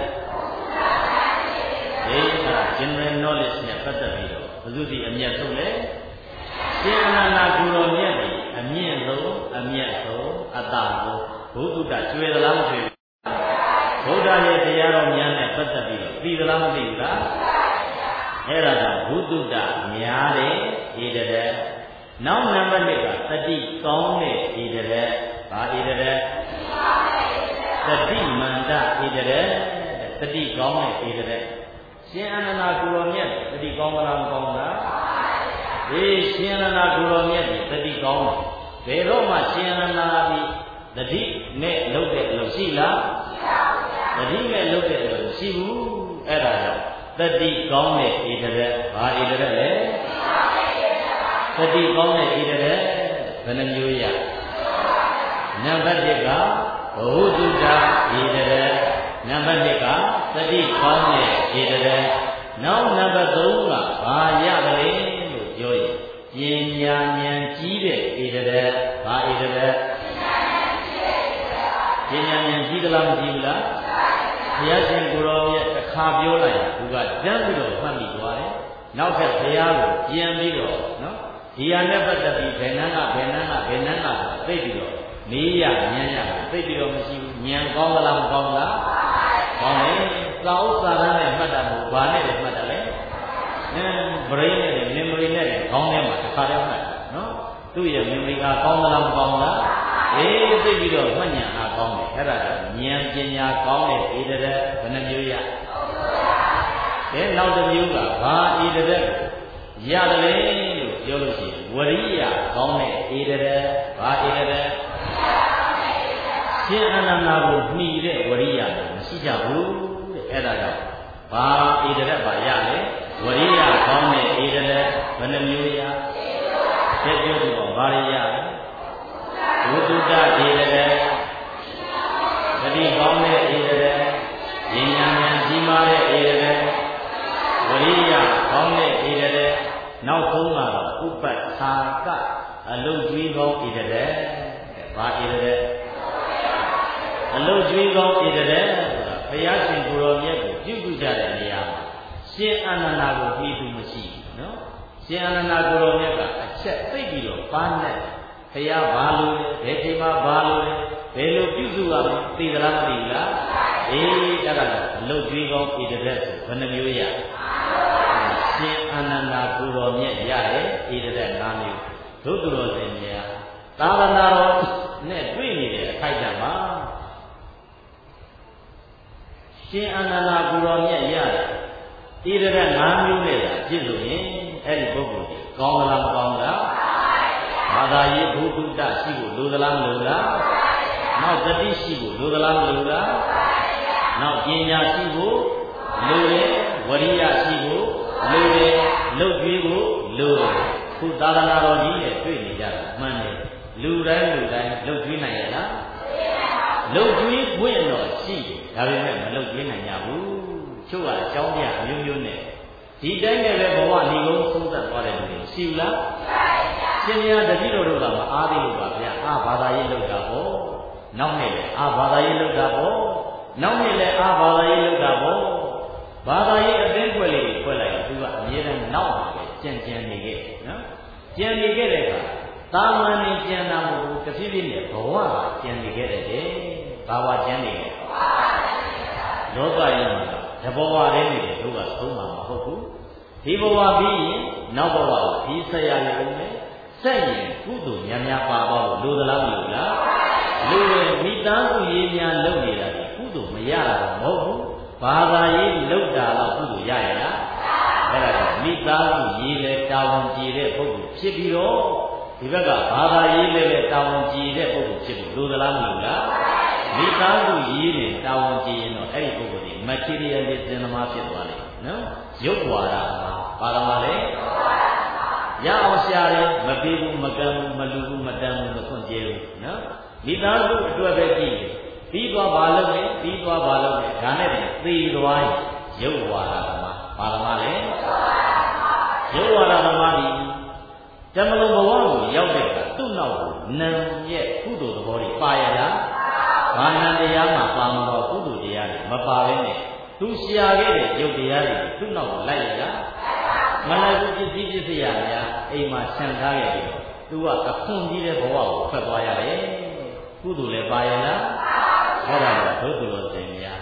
ဒီက general knowledge နဲ့ပတ်သက်ပြီးတော့ဘုသူဒီအမြတ်ဆုံးလဲရှင်အာနန္ဒာကိုတော်မြတ်ဒီအမြင့်ဆုံးအမြတ်ဆုံးအတ္တကိုဘုသူတကျွေသလားမကျွေဗုဒ္ဓရဲ့တရားတော်များနဲ့ပတ်သက်ပြီးတော့သိသလားမသိဘူးလားအဲ့ဒါကြောင့်ဘုဒ္ဓတများတယ်ဤတဲ့နောက်နံပါတ်1ကတတိကောင်းတဲ့ဤတဲ့ဘာဤတဲ့တတိမန္တဤတဲ့တတိကောင်းတဲ့ဤတဲ့ရှင်အနန္ဒာကုတော်မြတ်တတိကောင်းမလားမကောင်းလားအေးရှင်အနန္ဒာကုတော်မြတ်တတိကောင်းတယ်ဘယ်တော့မှရှင်အနန္ဒာပြီးတတိနဲ့လုပ်တဲ့အလုပ်ရှိလားတတိနဲ့လုပ်တဲ့အလုပ်ရှိဘူးအဲ့ဒါကြောင့်တတိကောင်းတဲ့ဤတဲ့ဘာဤတဲ့လဲတတိကောင်းတဲ့ဤတဲ့ဘယ်နှမျိုးရနံပါတ်1ကဘုဒ္ဓဤတဲ့နံပါတ်2ကတတိကောင်းတဲ့ဤတဲ့နောက်နံပါတ်3ကဘာရတယ်လို့ပြောရင်ပညာဉာဏ်ကြီးတဲ့ဤတဲ့ဘာဤတဲ့ပညာဉာဏ်ကြီးသလားမကြီးဘူးလားဘုရားရှင်ကိုယ်တော်ရဲ့တစ်ခါပြောလိုက်ရင်သူကတန်းပြီးတော့မှတ်မိသွားတယ်နောက်ထပ်ဘုရားကိုပြန်ပြီးတော့နော်ဒီဟာနဲ့ပတ်သက်ပြီးဘယ်နှန်းကသိပြီးတော့မေးရဉာဏ်ရသိပြီးတော့မရှိဘူးဉာဏ်ကောင်းသလားမကောင်းလားကောင်းတယ်သာဥစ္စာနဲ့မှတ်တာမို့ဘာနဲ့မှတ်တယ်လဲbrain နဲ့ memory နဲ့ခေါင်းထဲမှာတစ်ခါတည်းမှတ်တာနော်သူ့ရဲ့ memory ကကောင်းသလားမကောင်းလားအေးသိပြီးတော့မှတ်ဉာဏ်အားကောင်းတယ်အဲ့ဒါကဉာဏ်ပညာကောင်းတဲ့ဤတဲ့ဘယ်နှမျိုးရနောက်တစ်မျိုးကဘာဤတဲ့ရတယ်လို့ပြောလို့ရှိရင်ဝရိယကောင်းတဲ့ဤတဲ့ဘာဤတဲ့ရှင်အနန္ဒာကိုမှီတဲ့ဝရိယလည်းမရှိကြဘူးတဲ့အဲ့ဒါကြောင့်ဘာဤတဲ့ဘာရလဲဝရိယကောင်းတဲ့ဤတဲ့ဘယ်နှမျိုးရဆက်ပြောတော့ဘာရရလဲဝိတုဒ္ဒဤတဲ့တတိကောင်းတဲ့ဤတဲ့ဉာဏ်ဉာဏ်ကြီးမားတဲ့ဤတဲ့ဝရိယကောင်းတဲ့ဤတဲ့နောက်ဆုံးကတော့ဥပ္ပထာကအလုတ်ကျွေးကောင်းဤတဲ့ဘာဤတဲ့အလုတ်ကျွေးကောင်းဤတဲ့ဆိုတာဘုရားရှင်ကိုယ်တော်မြတ်ကိုပြုစုကြတဲ့နေရာမှာရှင်အနန္ဒာကိုပြီးသူမရှိဘူးနော်ရှင်အနန္ဒာကိုယ်တော်မြတ်ကအချက်သိပြီးတော့ပါနဲ့ဘုရားဘာလို့လဲဘယ်ချိန်မှာဘာလို့လဲဘယ်လိုပြုစုရမလဲသိသလားမသိဘူးလားအေးအဲ့ဒါကအလုတ်ကျွေးကောင်းဤတဲ့ဆိုဘယ်နှမျိုးရရှင်အနန္ဒာကိုယ်တော်မြတ်ရတယ်ဤတဲ့၅မျိုးဒုက္ခရောစင်များသာသနာတော်နဲ့တွေ့နေတဲ့အခိုက်အတန့်မှာရှင်အနန္ဒာကိုယ်တော်မြတ်ရတယ်ဤတဲ့၅မျိုးနဲ့သာပြည့်စုံရင်အဲ့ဒီပုဂ္ဂိုလ်ကြီးကောင်းသလားမကောင်းလားဘာသာရေးဘုဒ္ဓတရှိဖို့လိုသလားမလိုလားနောက်တတိရှိဖို့လိုသလားမလိုလားနောက်ပညာရှိဖို့လိုတယ်ဝရိယရှိဖို့လိုတယ်လုတ်ကျွေးဖို့လိုတယ်ခုသာသနာတော်ကြီးနဲ့တွေ့နေကြတာမှန်တယ်လူတိုင်းလုတ်ကျွေးနိုင်ရလားလုတ်ကျွေးခွင့်တော့ရှိတယ်ဒါပေမဲ့မလုတ်ကျွေးနိုင်ကြဘူးချို့ကအကြောင်းပြအမျိုးမျိုးနဲ့ဒီတိုင်းနဲ့ပဲဘဝဒီကုန်းသုံးသက်သွားတဲ့လူတွေရှိဘူးလားရှင်မြတ်တတိတော်တို့ကမအားသေးလို့ပါဗျာဘာသာရေးလောက်တာပေါ့နောက်နေ့လေဘာသာရေးလောက်တာပေါ့နောက်နေ့လေဘာသာရေးလောက်တာပေါ့ဘာသာရေးအသင်းဖွဲ့လေးဖွဲ့လိုက်ရင်သူကအမြဲတမ်းနောက်ပါပဲကြံနေခဲ့နော်ကြံနေခဲ့တဲ့အခါတာမန်နေကြံတာမဟုတ်ဘူးတဖြည်းဖြည်းနဲ့ဘဝကကြံနေခဲ့တဲ့ဘာဝကြံနေခဲ့လောကကြီးမှာတဘဝတည်းနေတယ်တို့ကသုံးမှာမဟုတ်ဘူးဒီဘဝပြီးရင်နောက်ဘဝကိုဒီဆက်ရရုံနဲ့ဆက်ရင်ကုသိုလ်များများပါတော့လိုသလားမလိုလားလိုတယ်မိသားစုရေးများလုပ်နေတာဒီကုသိုလ်မရတာတော့မဟုတ်ဘူးဘာသာရေးလုပ်တာတော့ကုသိုလ်ရရလားအဲ့ဒါကမိသားစုရေးလဲတာဝန်ကြည်တဲ့ပုဂ္ဂိုလ်ဖြစ်ပြီးတော့ဒီဘက်ကဘာသာရေးလဲတာဝန်ကြည်တဲ့ပုဂ္ဂိုလ်ဖြစ်လို့လိုသလားမလိုလားမိသားစုရေးနဲ့တာဝန်ကြည်ရင်တော့အဲ့ဒီပုဂ္ဂိုလ်ဒီ materialism သမားဖြစ်သွားတယ်နော်ရုပ်ဝါဒမှာပါတော်ပါလေရအောင်ရှာတယ်မပေးဘူးမကမ်းဘူးမလူဘူးမတန်ဘူးမခွင့်ကျဲဘူးနော်မိသားစုအတွက်ပဲကြည့်တယ်ပြီးသွားပါလို့လေပြီးသွားပါလို့လေဒါနဲ့သေသွားရင်ရုပ်ဝါဒမှာပါတော်ပါလေရုပ်ဝါဒသမားဒီတမလုံးဘဝကိုရောက်တဲ့အခါသူ့နောက်ကိုနံရဲ့ကုသိုလ်သဘောတွေပါရလားဘာနံတရားမှာပါမှာတော့ကုသိုလ်တရားတွေမပါဘဲနဲ့သူရှာခဲ့တဲ့ရုပ်တရားတွေသူ့နောက်ကိုလိုက်ရလားမလိုက်ဘူးပစ္စည်းပစ္စည်းရများအိမ်မှာဆံထားခဲ့ပြီးသူကအခွန်ကြီးတဲ့ဘဝကိုဖက်သွားရတယ်ကုသိုလ်လည်းပါရလားအဲ့ဒါကဒုက္ခရောစင်များ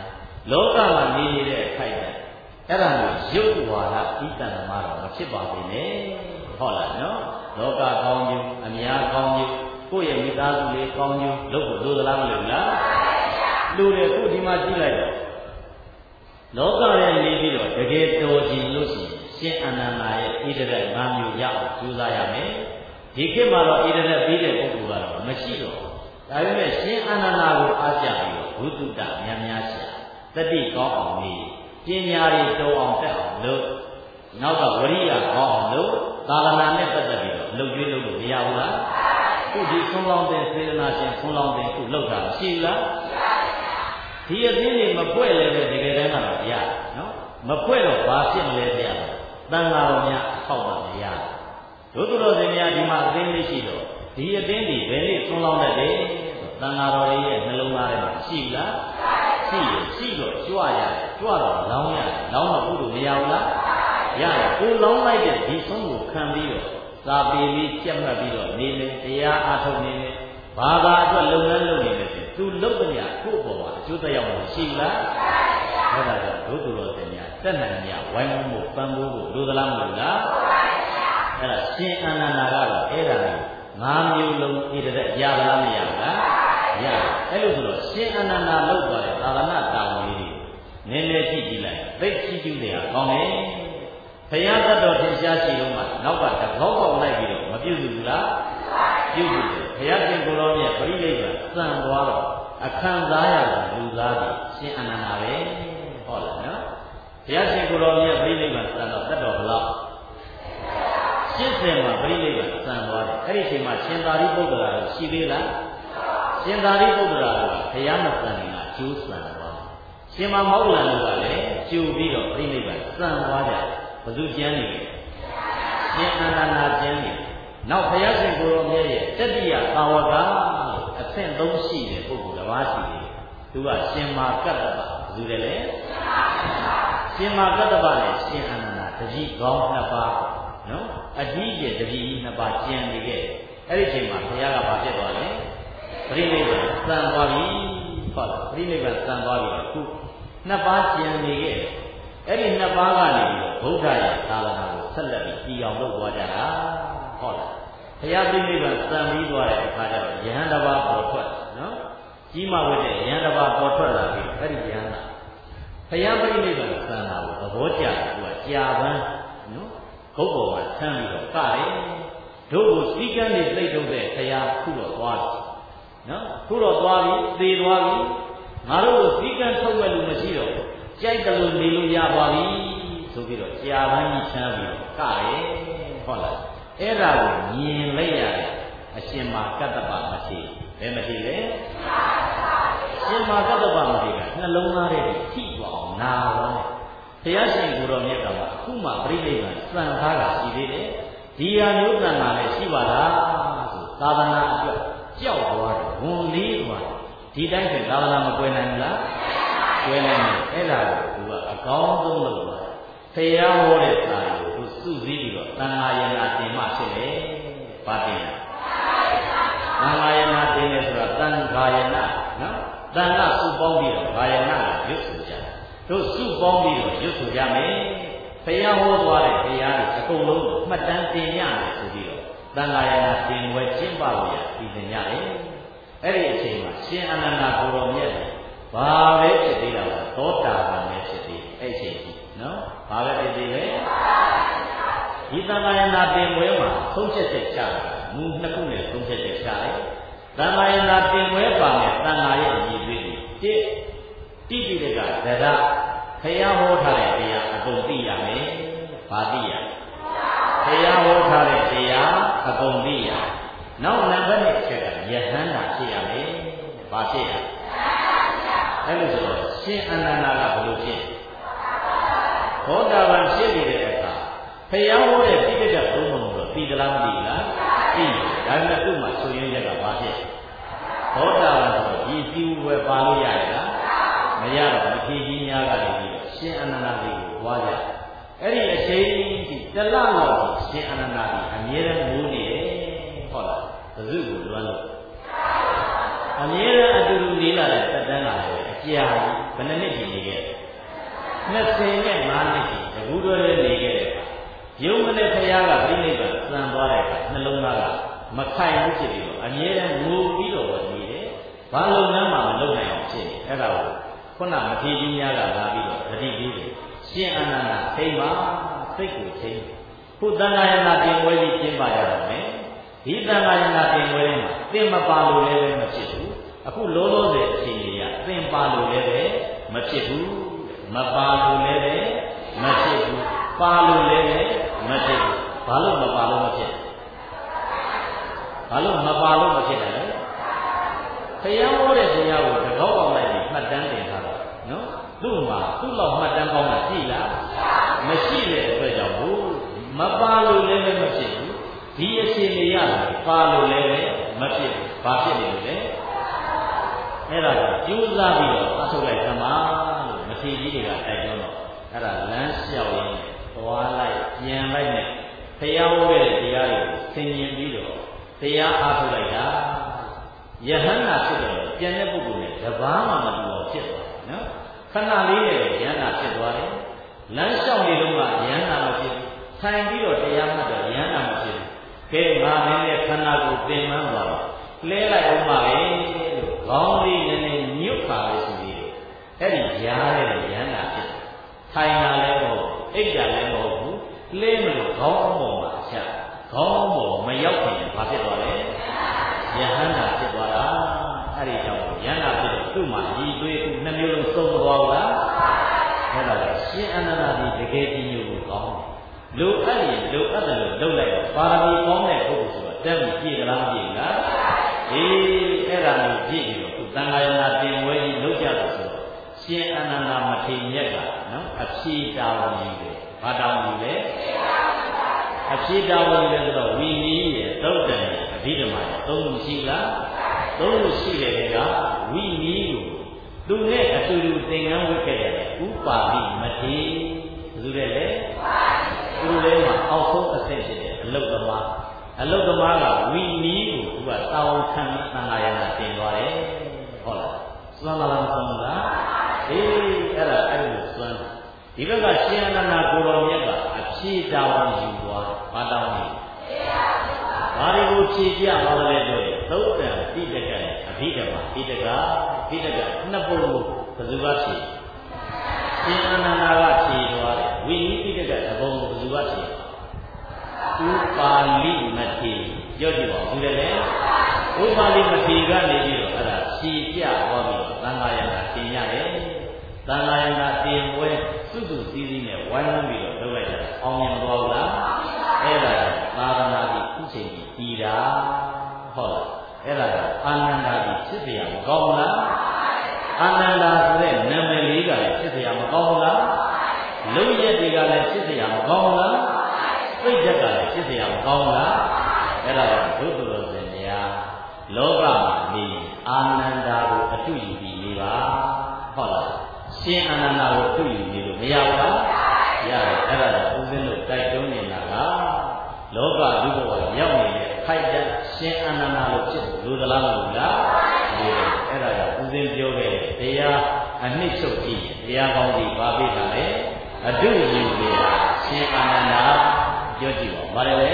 လောကမှာနေနေတဲ့အခိုက်အတန့်အဲ့ဒါမျိုးရုပ်ဝါဒဤတန်မှာတော့မဖြစ်ပါဘူးနဲ့ဟုတ်လားနော်လောကကောင်းကျိုးအများကောင်းကျိုးကိုယ့်ရဲ့မိသားစုလေးကောင်းကျိုးလုပ်ဖို့လိုသလားမလိုလားလူတွေခုဒီမှာကြည့်လိုက်တော့လောကထဲနေပြီးတော့တကယ်တော်ကြည်လို့ရှိရင်ရှင်အနန္ဒာရဲ့ဣတရက်၅မျိုးရအောင်ကြိုးစားရမယ်ဒီခေတ်မှာတော့ဣတရက်ပြီးတဲ့ပုဂ္ဂိုလ်ကတော့မရှိတော့ဒါပေမဲ့ရှင်အနန္ဒာကိုအားကြပြီးတော့ဘုသူတ္တများများရှာတတိကောင်းအောင်နေပညာတွေတုံအောင်တက်အောင်လုပ်နောက်ကဝရိယကောင်းအောင်လုပ်သာသနာနဲ့ပတ်သက်ပြီးတော့လှုပ်ကျွေးလုပ်လို့မရဘူးလားခုဒီဆုံးလောင်းတဲ့စေတနာရှင်ဆုံးလောင်းတဲ့ခုလှုပ်တာရှိဘူးလားဒီအသင်းတွေမပွက်လည်းပဲတကယ်တမ်းကတော့ရနော်မပွက်တော့ဘာဖြစ်မလဲဆရာတန်ဃာတော်များထောက်ပါမရတို့သူတော်စင်များဒီမှာအသင်းလေးရှိတော့ဒီအသင်းတွေဘယ်နေ့ဆုံးလောင်းတတ်တယ်တန်ဃာတော်တွေရဲ့နှလုံးသားထဲမှာရှိလားရှိတော့ကြွရတယ်ကြွတော့လောင်းရတယ်လောင်းတော့ဘုလိုမရဘူးလားရတယ်ကိုလောင်းလိုက်တဲ့ဒီဆုံးကိုခံပြီးတော့သာပေပြီးကြက်မှတ်ပြီးတော့နေလေတရားအားထုတ်နေလေဘာသာအတွက်လုပ်ငန်းလုပ်နေတယ်သူလုပ်ကြရကိုယ့်ဘောမှာအကျိုးသက်ရောက်မှုရှိလားအဲ့ဒါကြောင့်ဒုသူတော်စင်များတက်နိုင်ကြဝိုင်းဝန်းမှုပံ့ပိုးဖို့လိုသလားမလိုလားအဲ့ဒါရှင်အနန္ဒာကတော့အဲ့ဒါကို၅မျိုးလုံးဣတရက်ရပါလားမရဘူးလားရတယ်အဲ့လိုဆိုတော့ရှင်အနန္ဒာလောက်သွားတဲ့သာသနာတာဝန်လေးတွေနည်းနည်းကြည့်ကြည့်လိုက်သိကြည့်ကြည့်တယ်ကောင်းတယ်ဘုရားတတ်တော်ထင်ရှားရှိတော့မှနောက်ကတကောက်ပေါက်လိုက်ပြီးတော့မပြုတ်ဘူးလားပြုတ်တယ်ဘုရားရှင်ကိုယ်တော်မြတ်ပရိနိဗ္ဗာန်စံသွားတော့အခမ်းသားရတာလူသားတွေရှင်အနန္ဒာပဲဟုတ်လားနော်ဘုရားရှင်ကိုယ်တော်မြတ်ပရိနိဗ္ဗာန်စံတော့တတ်တော်ဘလောက်80မှာပရိနိဗ္ဗာန်စံသွားတယ်အဲ့ဒီအချိန်မှာရှင်သာရိပုတ္တရာရှိသေးလားရှင်သာရိပုတ္တရာကဘုရားမစံခင်ကကျိုးစံသွားရှင်မမောဂလန်ကလည်းကျိုးပြီးတော့ပြိဋိဘံစံသွားကြဘုသူကျမ်းနေရှင်အနန္ဒာကျမ်းနေနောက်ဘုရားရှင်ကိုယ်တော်မြတ်ရဲ့တတိယသာဝကအဆင့်3ရှိတဲ့ပုဂ္ဂိုလ်တစ်ပါးရှိတယ်သူကရှင်မာကတ္တပဘယ်သူလဲရှင်မာကတ္တပနဲ့ရှင်အနန္ဒာတတိကောင်း2ပါးနော်အကြီးကျယ်တတိ2ပါးကျန်နေခဲ့အဲ့ဒီအချိန်မှာဘုရားကဘာဖြစ်သွားလဲပြိဋိဘံစံသွားပြီဟုတ်လားပြိဋိဘံစံသွားပြီအခု2ပါးကျန်နေခဲ့အဲ့ဒီ2ပါးကနေပြီးတော့ဗုဒ္ဓရဲ့သာသနာကိုဆက်လက်ပြီးကြည်အောင်လုပ်သွားကြတာဟုတ်လားဘုရားပြိဋိဘံစံပြီးသွားတဲ့အခါကျတော့ယဟန်တစ်ပါးပေါ်ထွက်နော်ကြီးမားဝတ်တဲ့ယဟန်တစ်ပါးပေါ်ထွက်လာပြီးအဲ့ဒီယဟန်ကဘုရားပြိဋိဘံစံတာကိုသဘောကျတယ်သူကကြာပန်းနော်ဂုတ်ပေါ်မှာဆန်းပြီးတော့ကတယ်တို့ကိုစီကံတွေသိထုတ်တဲ့ဘုရားခုတော့သွားတယ်နော်ခုတော့သွားပြီသေသွားပြီငါတို့ကိုစီကံထုတ်မဲ့လူမရှိတော့ကြိုက်တယ်လို့နေလို့ရပါပြီဆိုပြီးတော့ကြာပန်းကြီးချမ်းပြီးတော့ကရဲဟုတ်လားအဲ့ဒါကိုမြင်လိုက်ရတဲ့အရှင်မာကတ္တပမထေဘယ်မထေလဲရှင်မာကတ္တပမထေကနှလုံးသားထဲထိသွားအောင်နာသွားတယ်ဘုရားရှင်ကိုယ်တော်မြတ်ကအခုမှပြိဋိဘံစံထားတာရှိသေးတယ်ဒီဟာမျိုးစံတာလည်းရှိပါလားဆိုသာသနာအတွက်ကြောက်သွားတယ်ဝန်လေးသွားတယ်ဒီတိုင်းဆိုသာသနာမကွယ်နိုင်ဘူးလားကွယ်နိုင်တယ်အဲ့ဒါကိုသူကအကောင်းဆုံးလုပ်သွားတယ်ဖျားဟောတဲ့စာကိုသူစုစည်းပြီးတော့သံဃာယနာတင်မှဖြစ်တယ်ဗာတင်သံဃာယနာတင်တယ်ဆိုတာသံဃာယနာနော်သံဃာစုပေါင်းပြီးတော့ဃာယနာကိုရွတ်ဆိုကြတယ်တို့စုပေါင်းပြီးတော့ရွတ်ဆိုကြမယ်ဖျားဟောသွားတဲ့တရားတွေအကုန်လုံးမှတ်တမ်းတင်ရမယ်ဆိုပြီးတော့သံဃာယနာတင်ဝဲကျင့်ပလို့ရပြည်တင်ရတယ်အဲ့ဒီအချိန်မှာရှင်အနန္ဒာကိုယ်တော်မြတ်ဘာပဲဖြစ်သေးတာသောတာပန်ပဲဖြစ်သေးအဲ့အချိန်ကြီးနော်ဘာပဲဖြစ်သေးလဲဒီသံဃာယနာတင်ဝဲမှာသုံးချက်ချက်ချတာမူ2ခုနဲ့သုံးချက်ချက်ချတယ်သံဃာယနာတင်ဝဲပါမယ်သံဃာရဲ့အည်သွေးတွေတိတိတိကဇဒဖျားဟောထားတဲ့တရားအကုန်သိရမယ်ဘာသိရဖျားဟောထားတဲ့တရားအကုန်သိရနောက်နံပါတ်1အချက်ကယဟန္တာဖြစ်ရမယ်ဘာဖြစ်ရအဲ့လိုဆိုတော့ရှင်အနန္ဒာကဘယ်လိုဖြစ်ဘောဓဘာဖြစ်နေတဲ့အခါဖျားဟောတဲ့ပိဋကတ်သုံးပုံတော့သိသလားမသိဘူးလားသိဒါပေမဲ့သူ့မှာဆိုရင်းချက်ကဘာဖြစ်ဘောဓဘာဆိုတော့ဒီစီဝယ်ပါလို့ရရလားမရတော့မဖြေကြီးများကလည်းပြီးတော့ရှင်အနန္ဒာကြီးကိုဝါကြအဲ့ဒီအချိန်ကြီးတလလောက်ရှင်အနန္ဒာကြီးအမြဲတမ်းမိုးနေတယ်ဟုတ်လားသစုကိုလွမ်းလို့အမြဲတမ်းအတူတူနေလာတဲ့တက်တန်းလာတယ်အကြာဘယ်နှစ်ကြီးနေခဲ့25နှစ်ကြီးတကူတော်လေးနေခဲ့တယ်ယုံမနဲ့ဖရာကပြိဋိဘံစံသွားတဲ့နှလုံးသားကမခိုင်ဘူးဖြစ်ပြီးတော့အမြဲတမ်းငိုပြီးတော့နေတယ်ဘာလို့နမ်းမှမလုပ်နိုင်အောင်ဖြစ်နေအဲ့ဒါကိုခုနမထေရကြီးများကလာပြီးတော့တတိပြီးတယ်ရှင်အနန္ဒထိမ့်ပါစိတ်ကိုထိမ့်ခုသံဃာယနာပြင်ပွဲကြီးကျင်းပရတော့မယ်ဒီသံဃာယနာပြင်ပွဲမှာသင်မပါလို့လည်းမဖြစ်ဘူးအခုလောလောဆယ်အချိန်ကြီးကသင်ပါလို့လည်းမဖြစ်ဘူးမပါလို့လည်းမဖြစ်ဘူးပါလို့လည်းမဖြစ်ဘူးဘာလို့မပါလို့မဖြစ်ဘာလို့မပါလို့မဖြစ်တယ်လဲဆရာဟောတဲ့တရားကိုတကောက်အောင်လိုက်ပြီးမှတ်တမ်းတင်ထားတာနော်သူ့မှာသူ့လောက်မှတ်တမ်းကောင်းတာရှိလားမရှိတဲ့အတွက်ကြောင့်မပါလို့လည်းမဖြစ်ဘူးဒီအရှင်တွေရတယ်ပါလို့လည်းမဖြစ်ဘူးဘာဖြစ်နေလို့လဲအဲ့ဒါကကျိုးစားပြီးတော့အထုတ်လိုက်သမားလို့မထေရကြီးတွေကတိုက်တွန်းတော့အဲ့ဒါလမ်းလျှောက်ရင်းသွားလိုက်ပြန်လိုက်နဲ့ဖျားဝဲတဲ့တရားတွေကိုသင်ញင်ပြီးတော့တရားအားထုတ်လိုက်တာယဟန္တာဖြစ်တော့ပြန်တဲ့ပုဂ္ဂိုလ်နဲ့တပားမှမတူတော့ဖြစ်သွားတယ်နော်ခဏလေးနဲ့ယဟန္တာဖြစ်သွားတယ်လမ်းလျှောက်နေတော့ကယဟန္တာမဖြစ်ဘူးထိုင်ပြီးတော့တရားမှတ်တော့ယဟန္တာမဖြစ်ဘူးကဲငါမင်းနဲ့ခန္ဓာကိုသင်မှန်းသွားတော့လဲလိုက်အောင်ပါပဲလို့ခေါင်းလေးနည်းနည်းညွတ်ပါလေဆိုပြီးအဲ့ဒီရားတဲ့ယဟန္တာဖြစ်ထိုင်တာလည်းမဟုတ်အိတ်တာလည်းမဟုတ်ဘူးလဲမလို့ခေါင်းအပေါ်မှာအချက်ခေါင်းပေါ်မရောက်ခင်ဘာဖြစ်သွားလဲယဟန္တာဖြစ်သွားတာအဲ့ဒီကြောင့်ယဟန္တာဖြစ်သူ့မှာရည်သွေးခုနှမျိုးလုံးစုံသွားဘူးလားအဲ့ဒါကရှင်အနန္ဒာဒီတကယ်ကြီးညို့ကိုကောင်းလိုအပ်ရင်လိုအပ်တယ်လို့လုပ်လိုက်တော့ပါရမီကောင်းတဲ့ပုဂ္ဂိုလ်ဆိုတော့တက်ပြီးပြည့်ကြလားပြည့်လားအေးအဲ့ဒါမျိုးပြည့်ပြီးတော့သံဃာယနာတင်ဝဲကြီးလုပ်ကြလို့ဆိုတော့ရှင်အနန္ဒာမထေရမြတ်ကနော်အဖြေတာဝန်ကြီးတယ်ဘာတာဝန်ကြီးလဲအဖြေတာဝန်ကြီးလဲဆိုတော့ဝီနည်းရဲ့သုတ်တန်ရဲ့အဘိဓမ္မာရဲ့သုံးခုရှိလားသုံးခုရှိတဲ့ကဝီနည်းကိုသူနဲ့အတူတူသင်္ကန်းဝတ်ခဲ့တဲ့ဥပါလိမထေရဘယ်သူလဲသူလည်းမှာအောက်ဆုံးအဆင့်ဖြစ်တဲ့အလုတ်သမားကဝီနည်းကိုသူကတာဝန်ခံသံဃာယနာတင်သွားတယ်ဟုတ်လားစွမ်းလားမစွမ်းလားအေးအဲ့ဒါအဲ့လိုစွမ်းတယ်ဒီဘက်ကရှင်အနန္ဒာကိုတော်မြတ်ကအဖြေတာဝန်ယူသွားဘာတာဝန်ဘာတွေကိုဖြေပြပါလဲဆိုရင်သုတ်တံတိတကအဘိဓမ္မာတိတကနှစ်ပုဒ်ကိုဘယ်သူကဖြေရှင်အနန္ဒာကဖြေသွားတယ်ဝိနည်းတိတကတဘုံကိုဘယ်သူကဖြေဥပါလိမထေရပြောကြည့်ပါဦးဘူးလေဥပါလိမထေရကနေပြီးတော့အဲ့ဒါဖြေပြသွားပြီးတော့သံဃာယနာတင်ရတယ်သံဃာယနာတင်ပွဲစုစုစည်းစည်းနဲ့ဝိုင်းဝန်းပြီးတော့လုပ်လိုက်တာအောင်မြင်သွားဘူးလားအဲ့ဒါကသာသနာ့ကြီးခုချိန်ကြီးတည်တာဟုတ်လားအဲ့ဒါကအာနန္ဒာကြီးဖြစ်เสียမကောင်းဘူးလားအာနန္ဒာဆိုတဲ့နာမည်လေးကလည်းဖြစ်เสียမကောင်းဘူးလားလုံရက်တွေကလည်းဖြစ်เสียမကောင်းဘူးလားစိတ်ဓာတ်ကလည်းဖြစ်เสียမကောင်းဘူးလားအဲ့ဒါကဘုဒ္ဓတော်စင်များလောကမှာနေအာနန္ဒာကိုအတုယူပြီးနေပါဟုတ်လားရှင်အာနန္ဒာကိုအတုယူနေလို့မရဘူးလားရတယ်အဲ့ဒါတော့ဦးဇင်းတို့တိုက်တွန်းနေတာကလောကလူဘဝရောက်နေတဲ့ခိုက်တဲ့ရှင်အာနန္ဒာလို့ဖြစ်လို့သလားမလို့လားလို့အဲ့ဒါကဦးဇင်းပြောခဲ့တဲ့တရားအနှစ်ချုပ်ကြည့်တရားကောင်းကြီးပါပေးတာလေအတုယူနေတာရှင်အာနန္ဒာပြောကြည့်ပါဘာလဲလဲ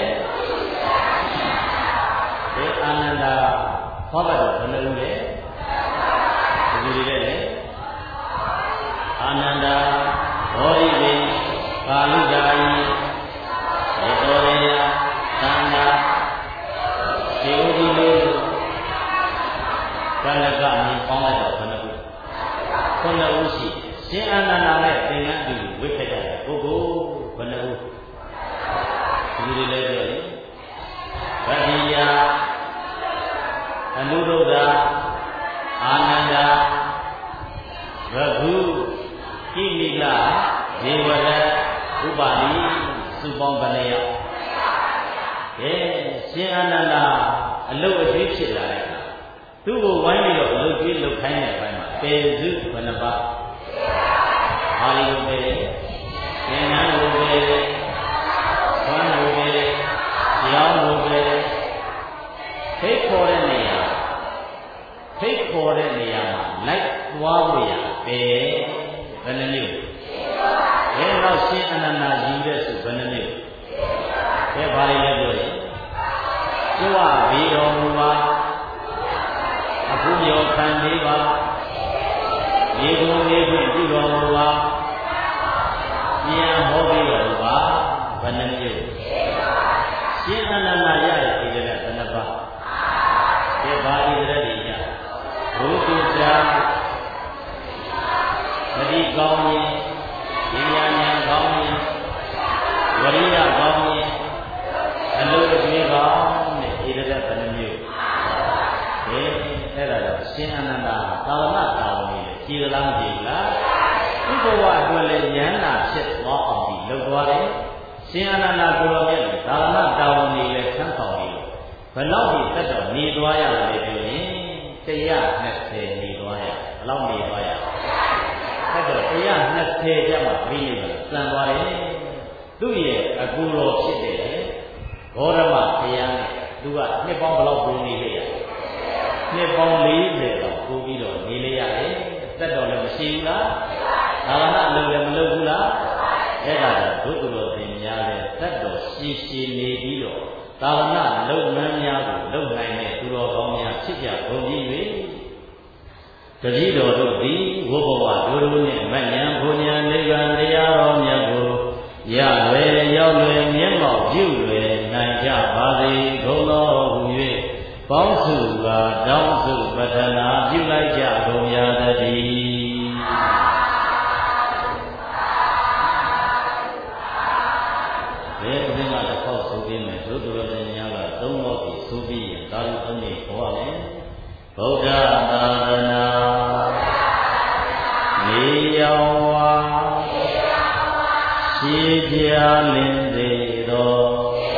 ဒီအာနန္ဒာဟောပါတယ်ဘယ်လိုလဲဒီလိုလေအာနန္ဒာဘောဓိဝေကာလိကာယီေတောရေယသံဃာသေဝတိလေးကလကမြင်ပေါင်းလိုက်တော့ဘယ်နှခုရှိရှင်အာနန္ဒာနဲ့သင်္ကန်းတူဝိဖြစ်တဲ့ပုဂ္ဂိုလ်ဘယ်နှခုဒီလိုလေးပြောရင်ဗတ္တိယအနုရုဒ္ဓအာနန္ဒာရഘုကိမိလဒေဝရဥပါလိစုပေါင်းဘယ်နှယောက်ရှင်အာနန္ဒာအလုတ်အကျွေးဖြစ်လာတဲ့အခါသူ့ကိုဝိုင်းပြီးတော့အလုတ်ကျွေးလုတ်ခိုင်းတဲ့အပိုင်းမှာပေစုဘယ်နှပါဟာလီကိုပဲသင်္ကန်းကိုပဲဘွမ်းကိုပဲကြောင်းကိုပဲဖိတ်ခေါ်တဲ့နေရာဖိတ်တဲ့စုဘယ်နှမျိုးကဲဘာလေးလဲပြောရင်ကျဝဘီတော်မူပါအခုမြောခံသေးပါရေကုန်လေးဖြင့်ပြုတော်မူပါပြန်ဟောပြီးတော်မူပါဘယ်နှမျိုးရှင်အနန္ဒရရဲ့ဣဒရဘယ်နှပါကဲဘာဣဒရတွေရဘုသူတာပရိကောင်းရင်ဉာဏ်ဉာဏ်ကောင်းရင်ဝရိယကောင်းရင်အလုံးအကျွေးကောင်းတဲ့ဣဒရဘယ်နှမျိုးအဲ့ဒါတော့ရှင်အနန္ဒသာဝနာတာဝန်ကြီးကြည်လားမကြည်လားဥပဝအတွက်လည်းဉာဏ်နာဖြစ်သွားအောင်ဒီလုပ်သွားတယ်ရှင်အနန္ဒကိုရောမြတ်သာဝနာတာဝန်ကြီးလည်းဆန်းဆောင်ပြီးဘယ်လောက်ဒီသက်တော်နေသွားရလဲပြောရင်120နေသွားရဘယ်လောက်နေသွားရသက်တော်120ကျမှပြိနေတယ်စံသွားတယ်သူ့ရဲ့အကူတော်ဖြစ်တယ်ဘောဓမဘုရားနဲ့သူကနှစ်ပေါင်းဘယ်လောက်ပုံနေလေရနှစ်ပေါင်း40တော့ပို့ပြီးတော့နေလေရတယ်သက်တော်လည်းမရှိဘူးလားသာဝနာလုံးလည်းမလုပ်ဘူးလားအဲ့ဒါတော့ဘုသူတော်သင်များလဲသက်တော်ရှည်ရှည်နေပြီးတော့သာဝနာလုပ်ငန်းများကိုလုပ်နိုင်တဲ့သူတော်ကောင်းများဖြစ်ကြကုန်ကြီး၍တတိတော်တို့သည်ဝိဘဝဒုရုနှင့်မဉ္ဇဉ်ဘုညာနိဗ္ဗာန်တရားတော်မြတ်ကိုရလွယ်ရောက်လွယ်မျက်မှောက်ပြုလွယ်နိုင်ကြပါစေကုန်တော်ဟူ၍ပေါင်းစုကတောင်းစုပတနာပြုလိုက်ကြကုန်ရသတည်းဘယ်အစဉ်ကတစ်ခေါက်ဆိုပြီးမယ်တို့သူတော်ရှင်များက၃ခေါက်ပြီးဆိုပြီးရင်သာဓု၃နေခေါ်ရမယ်ဗုဒ္ဓသာသနာနေရောင်ဝါရှိကြလင်းသေးသော